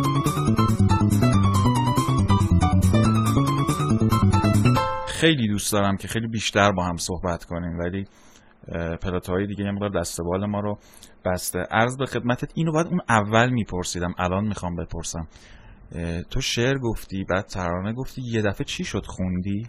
خیلی دوست دارم که خیلی بیشتر با هم صحبت کنیم ولی پلاتوهای دیگه هم مقدار دستبال ما رو بسته. عرض به خدمتت اینو باید اون اول میپرسیدم، الان میخوام بپرسم. تو شعر گفتی بعد ترانه گفتی، یه دفعه چی شد خوندی؟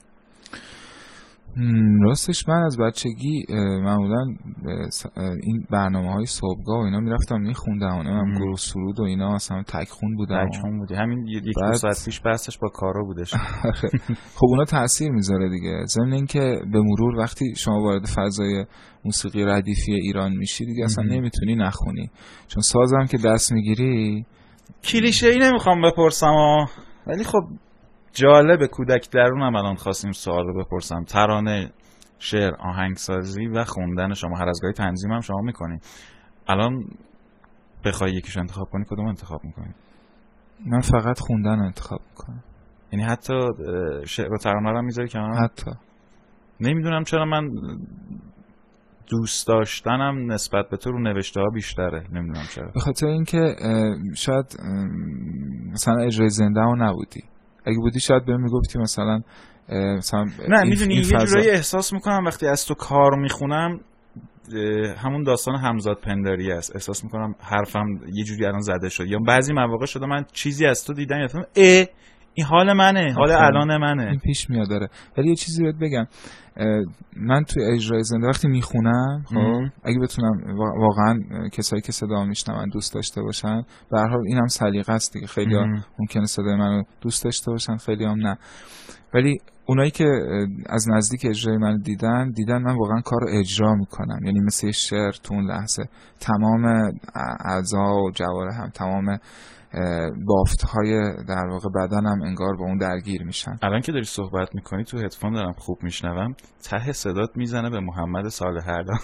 راستش من از بچگی معمولا این برنامه های صبحگاه و اینا میرفتم میخوندم، اونم گروه سرود و اینا اصلا تک خون بودم. تک خون بودی، همین یک دو ساعت پیش بحثش با کارا بودش. خب اونا تأثیر میذاره دیگه. ضمن اینکه به مرور وقتی شما وارد فضای موسیقی ردیفی ایران میشی دیگه اصلا نمیتونی نخونی، چون سازم که دست میگیری. کلیشه‌ای نمیخوام بپرسم ولی خب جالب، کودک درونم الان خواستیم سوال رو بپرسم. ترانه، شعر، آهنگسازی و خوندن شما هر از گاهی تنظیم هم شما میکنین. الان بخوای یکیشو انتخاب کنی کدوم انتخاب میکنی؟ من فقط خوندن انتخاب میکنم. یعنی حتی شعر و ترانه رو هم میذاری کنار؟ حتی. نمیدونم چرا من دوست داشتنم نسبت به تو رو نوشته ها بیشتره، نمیدونم چرا. به خاطر اینکه شاید مثلا اجرای زنده ها نبودی. اگه بودی شاید بهم میگفتی مثلا مثلا نه میدونی یه جورایی احساس میکنم وقتی از تو کار میخونم همون داستان همزاد پنداری است. احساس میکنم حرفم یه جوری الان زده شد یا بعضی مواقع شده من چیزی از تو دیدم یا اه این حال منه، حال الان منه. این پیش میاد داره. ولی یه چیزی بهت بگم، من توی اجرای زنده وقتی میخونم خب اگه بتونم واقعا کسایی که صدا میشنون دوست داشته باشن، به هر حال اینم سلیقه است دیگه. خیلی‌ها ممکنه صدای منو دوست داشته باشن، خیلی‌ها نه. ولی اونایی که از نزدیک اجرای من دیدن دیدن من واقعا کارو اجرا میکنم، یعنی مثل شعر تو اون لحظه تمام اعضا و جوارح هم، تمام بافت‌های در واقع بدنم انگار با اون درگیر میشن. الان که داری صحبت میکنی تو هدفون دارم خوب میشنوم، ته صدات میزنه به محمد صالح اردم.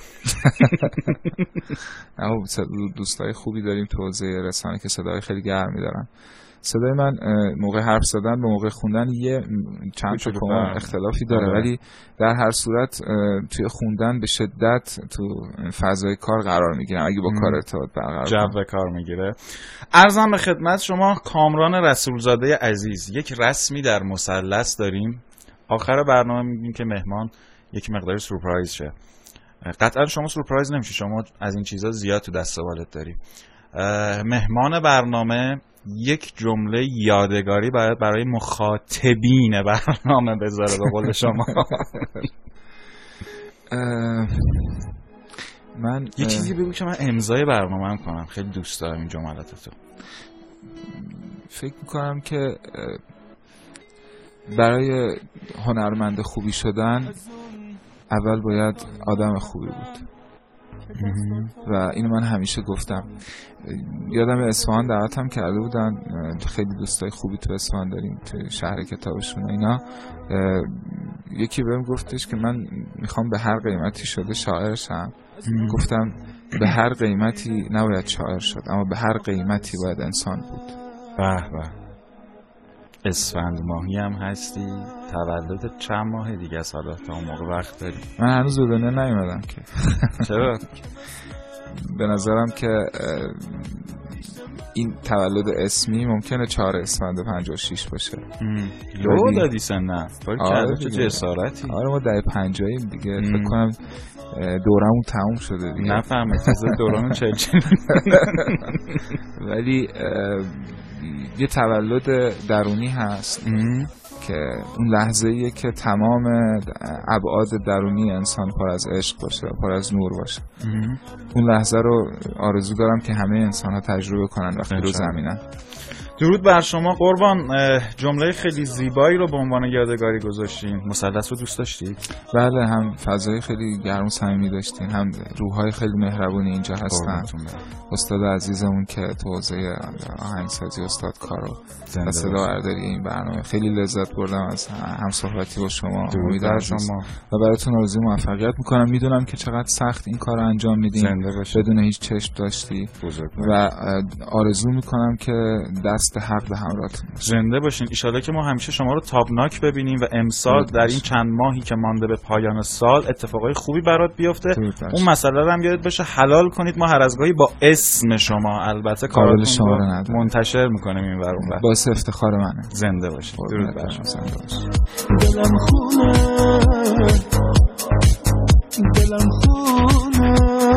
اما دوستای خوبی داریم تو حوزه رسانه که صدای خیلی گرمی دارن. صدای من موقع حرف زدن به موقع خوندن یه چند تا کمون اختلافی داره، آه. ولی در هر صورت توی خوندن به شدت تو فضای کار قرار میگیرم اگه با ام. کار ارتباط برقرار کنم، جو کار میگیره. عرضم به خدمت شما کامران رسولزاده عزیز، یک رسمی در مثلث داریم، آخر برنامه میگیم که مهمان یک مقدار سورپرایز شه. قطعا شما سورپرایز نمیشی، شما از این چیزا زیاد تو دست و بالت داری. مهمان برنامه یک جمله یادگاری باید برای مخاطبین برنامه بذاره به قول شما. من یه چیزی بگو که من امضای برنامه هم کنم، خیلی دوست دارم این جملاتتو. فکر میکنم که برای هنرمند خوبی شدن اول باید آدم خوبی بود و اینو من همیشه گفتم. یادم اصفهان دعوتم کرده بودن، خیلی دوستای خوبی تو اصفهان داریم، تو شهر کتابشون اینا. یکی بهم گفتش که من میخوام به هر قیمتی شده شاعر شم. گفتم به هر قیمتی نباید شاعر شد، اما به هر قیمتی باید انسان بود. به به، اسفند ماهی هم هستی، تولد چند ماه دیگه است، حالا تا اون موقع وقت داری. من هنوز به دنیا نیومدم که. چرا؟ به نظرم که این تولد اسمی ممکنه چهار اسفند پنجاه و شش باشه. لو دادی سنه باری کرده تو جسارتی. آره ما در پنجاییم دیگه، فکر کنم دورمون تموم شده دیگه. نفهمه تازه دورمون چه چه. ولی یه تولد درونی هست که اون لحظه ایه که تمام ابعاد درونی انسان پر از عشق باشه، پر از نور باشه. اون لحظه رو آرزو دارم که همه انسان ها تجربه کنن وقتی رو زمینن. درود بر شما قربان. جمله خیلی زیبایی رو به عنوان یادگاری گذاشتین. مثلث رو دوست داشتید؟ بله، هم فضای خیلی گرم و صمیمی داشتین، هم روح‌های خیلی مهربونی اینجا هستن. استاد عزیزمون که تو حوزه آهنگسازی استاد کارو و صدا برداری این برنامه، خیلی لذت بردم از هم صحبتی با شما. امیدوارم شما و براتون آرزوی موفقیت میکنم. میدونم که چقدر سخت این کارو انجام میدین بدون هیچ چشم داشتی و آرزو میکنم که دست حق به همراهتون زنده باشین. ان شاءالله که ما همیشه شما رو تابناک ببینیم و امسال در این چند ماهی که مانده به پایان سال اتفاقای خوبی برات بیفته. اون مسئله رو هم یادت باشه حلال کنید. ما هر از گاهی با اسم شما البته کاراتون رو منتشر میکنیم این ور اون ور. باعث افتخار منه. زنده باشید. درود بر شما. زنده باشید. دلم خونه دلم خونه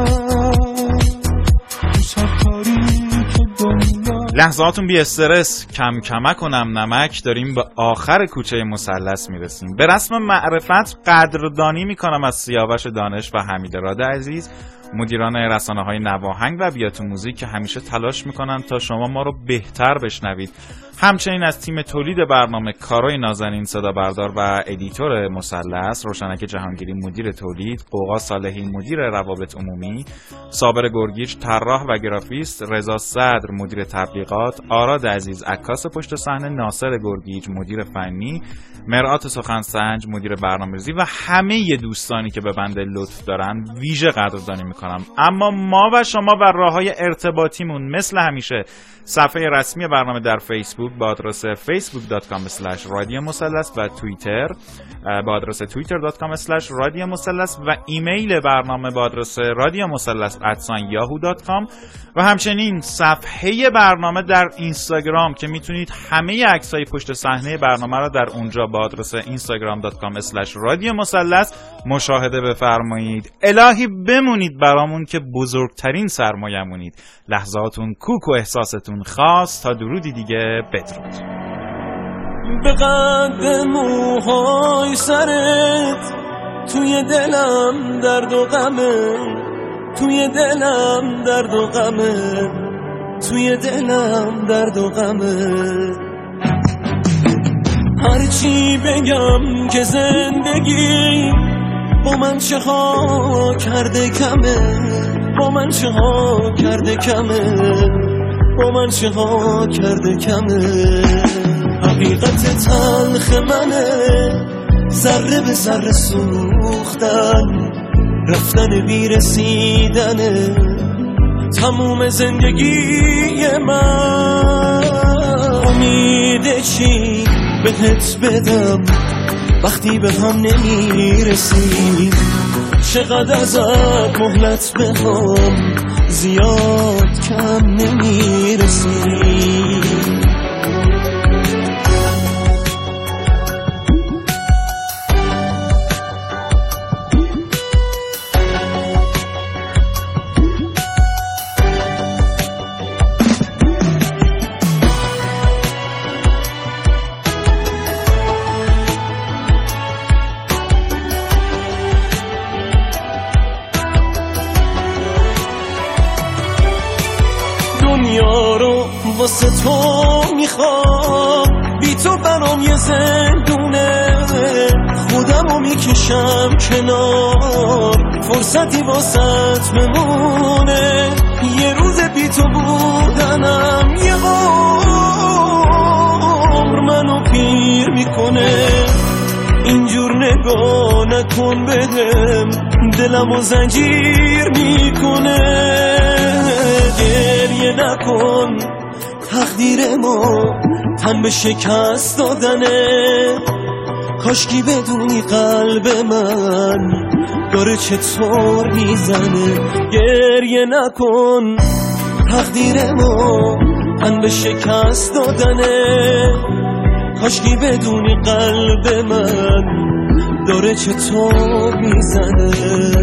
شب تاریک دنیا. لحظاتون بی استرس، کم کمک و نم نمک داریم به آخر کوچه مثلث میرسیم. به رسم معرفت قدردانی میکنم از سیاوش دانش و حمید راد عزیز، مدیران رسانه‌های نواهنگ و بیاتون موزیک که همیشه تلاش میکنن تا شما ما رو بهتر بشنوید. همچنین از تیم تولید برنامه کارای نازنین صدا بردار و ادیتور مثلث، روشنک جهانگیری مدیر تولید، قوقا صالحی مدیر روابط عمومی، صابر گرگیش طراح و گرافیست، رضا صدر مدیر تبلیغات، آراد عزیز عکاس پشت صحنه، ناصر گرگیج مدیر فنی، مرآت سخنسنج مدیر برنامه‌ریزی و همه دوستانی که به بنده لطف دارن ویژه قدردانی میکنم. اما ما و شما و راههای ارتباطیمون مثل همیشه صفحه رسمی برنامه در فیسبوک با آدرس فیسبوک دات کام اسلش رادیو مثلث و توییتر با آدرس توییتر دات کام اسلش رادیو مثلث و ایمیل برنامه با آدرس رادیو مثلث ات یاهو دات کام و همچنین صفحه برنامه در اینستاگرام که میتونید همه عکسای پشت صحنه برنامه رو در اونجا با آدرس اینستاگرام دات کام اسلش رادیو مثلث مشاهده بفرمایید. الهی بمونید برامون که بزرگترین سرمایه‌مونید. لحظاتون کوک و احساستون خاص. تا درودی دیگه، بدرود. به قد موهای سرت توی دلم درد و غمه، توی دلم درد و غمه، توی دلم درد و غمه. هرچی بگم که زندگی با من چه ها کرده کمه، با من چه ها کرده کمه. با من چه ها کرده کمه. حقیقت تلخ منه ذره به ذره سوختن، رفتن بی رسیدنه تموم زندگی من. امید چی بهت بدم وقتی به هم نمیرسیم، چقدر ازت مهلت بخوام زیاد کم نمیرسیم. دنیا رو واسه تو میخوام، بی تو برام یه زندونه، خودم رو میکشم کنار فرصتی واسط بمونه. یه روز بی تو بودنم یه عمر منو پیر میکنه. اینجور نگاه نکن بهم دلم و زنجیر میکنه. گریه نکن تقدیر ما تن به شکست دادنه، کاشکی بدونی قلب من داره چطور میزنه. گریه نکن تقدیر ما تن به شکست دادنه، کاشکی بدونی قلب من داره چطور میزنه.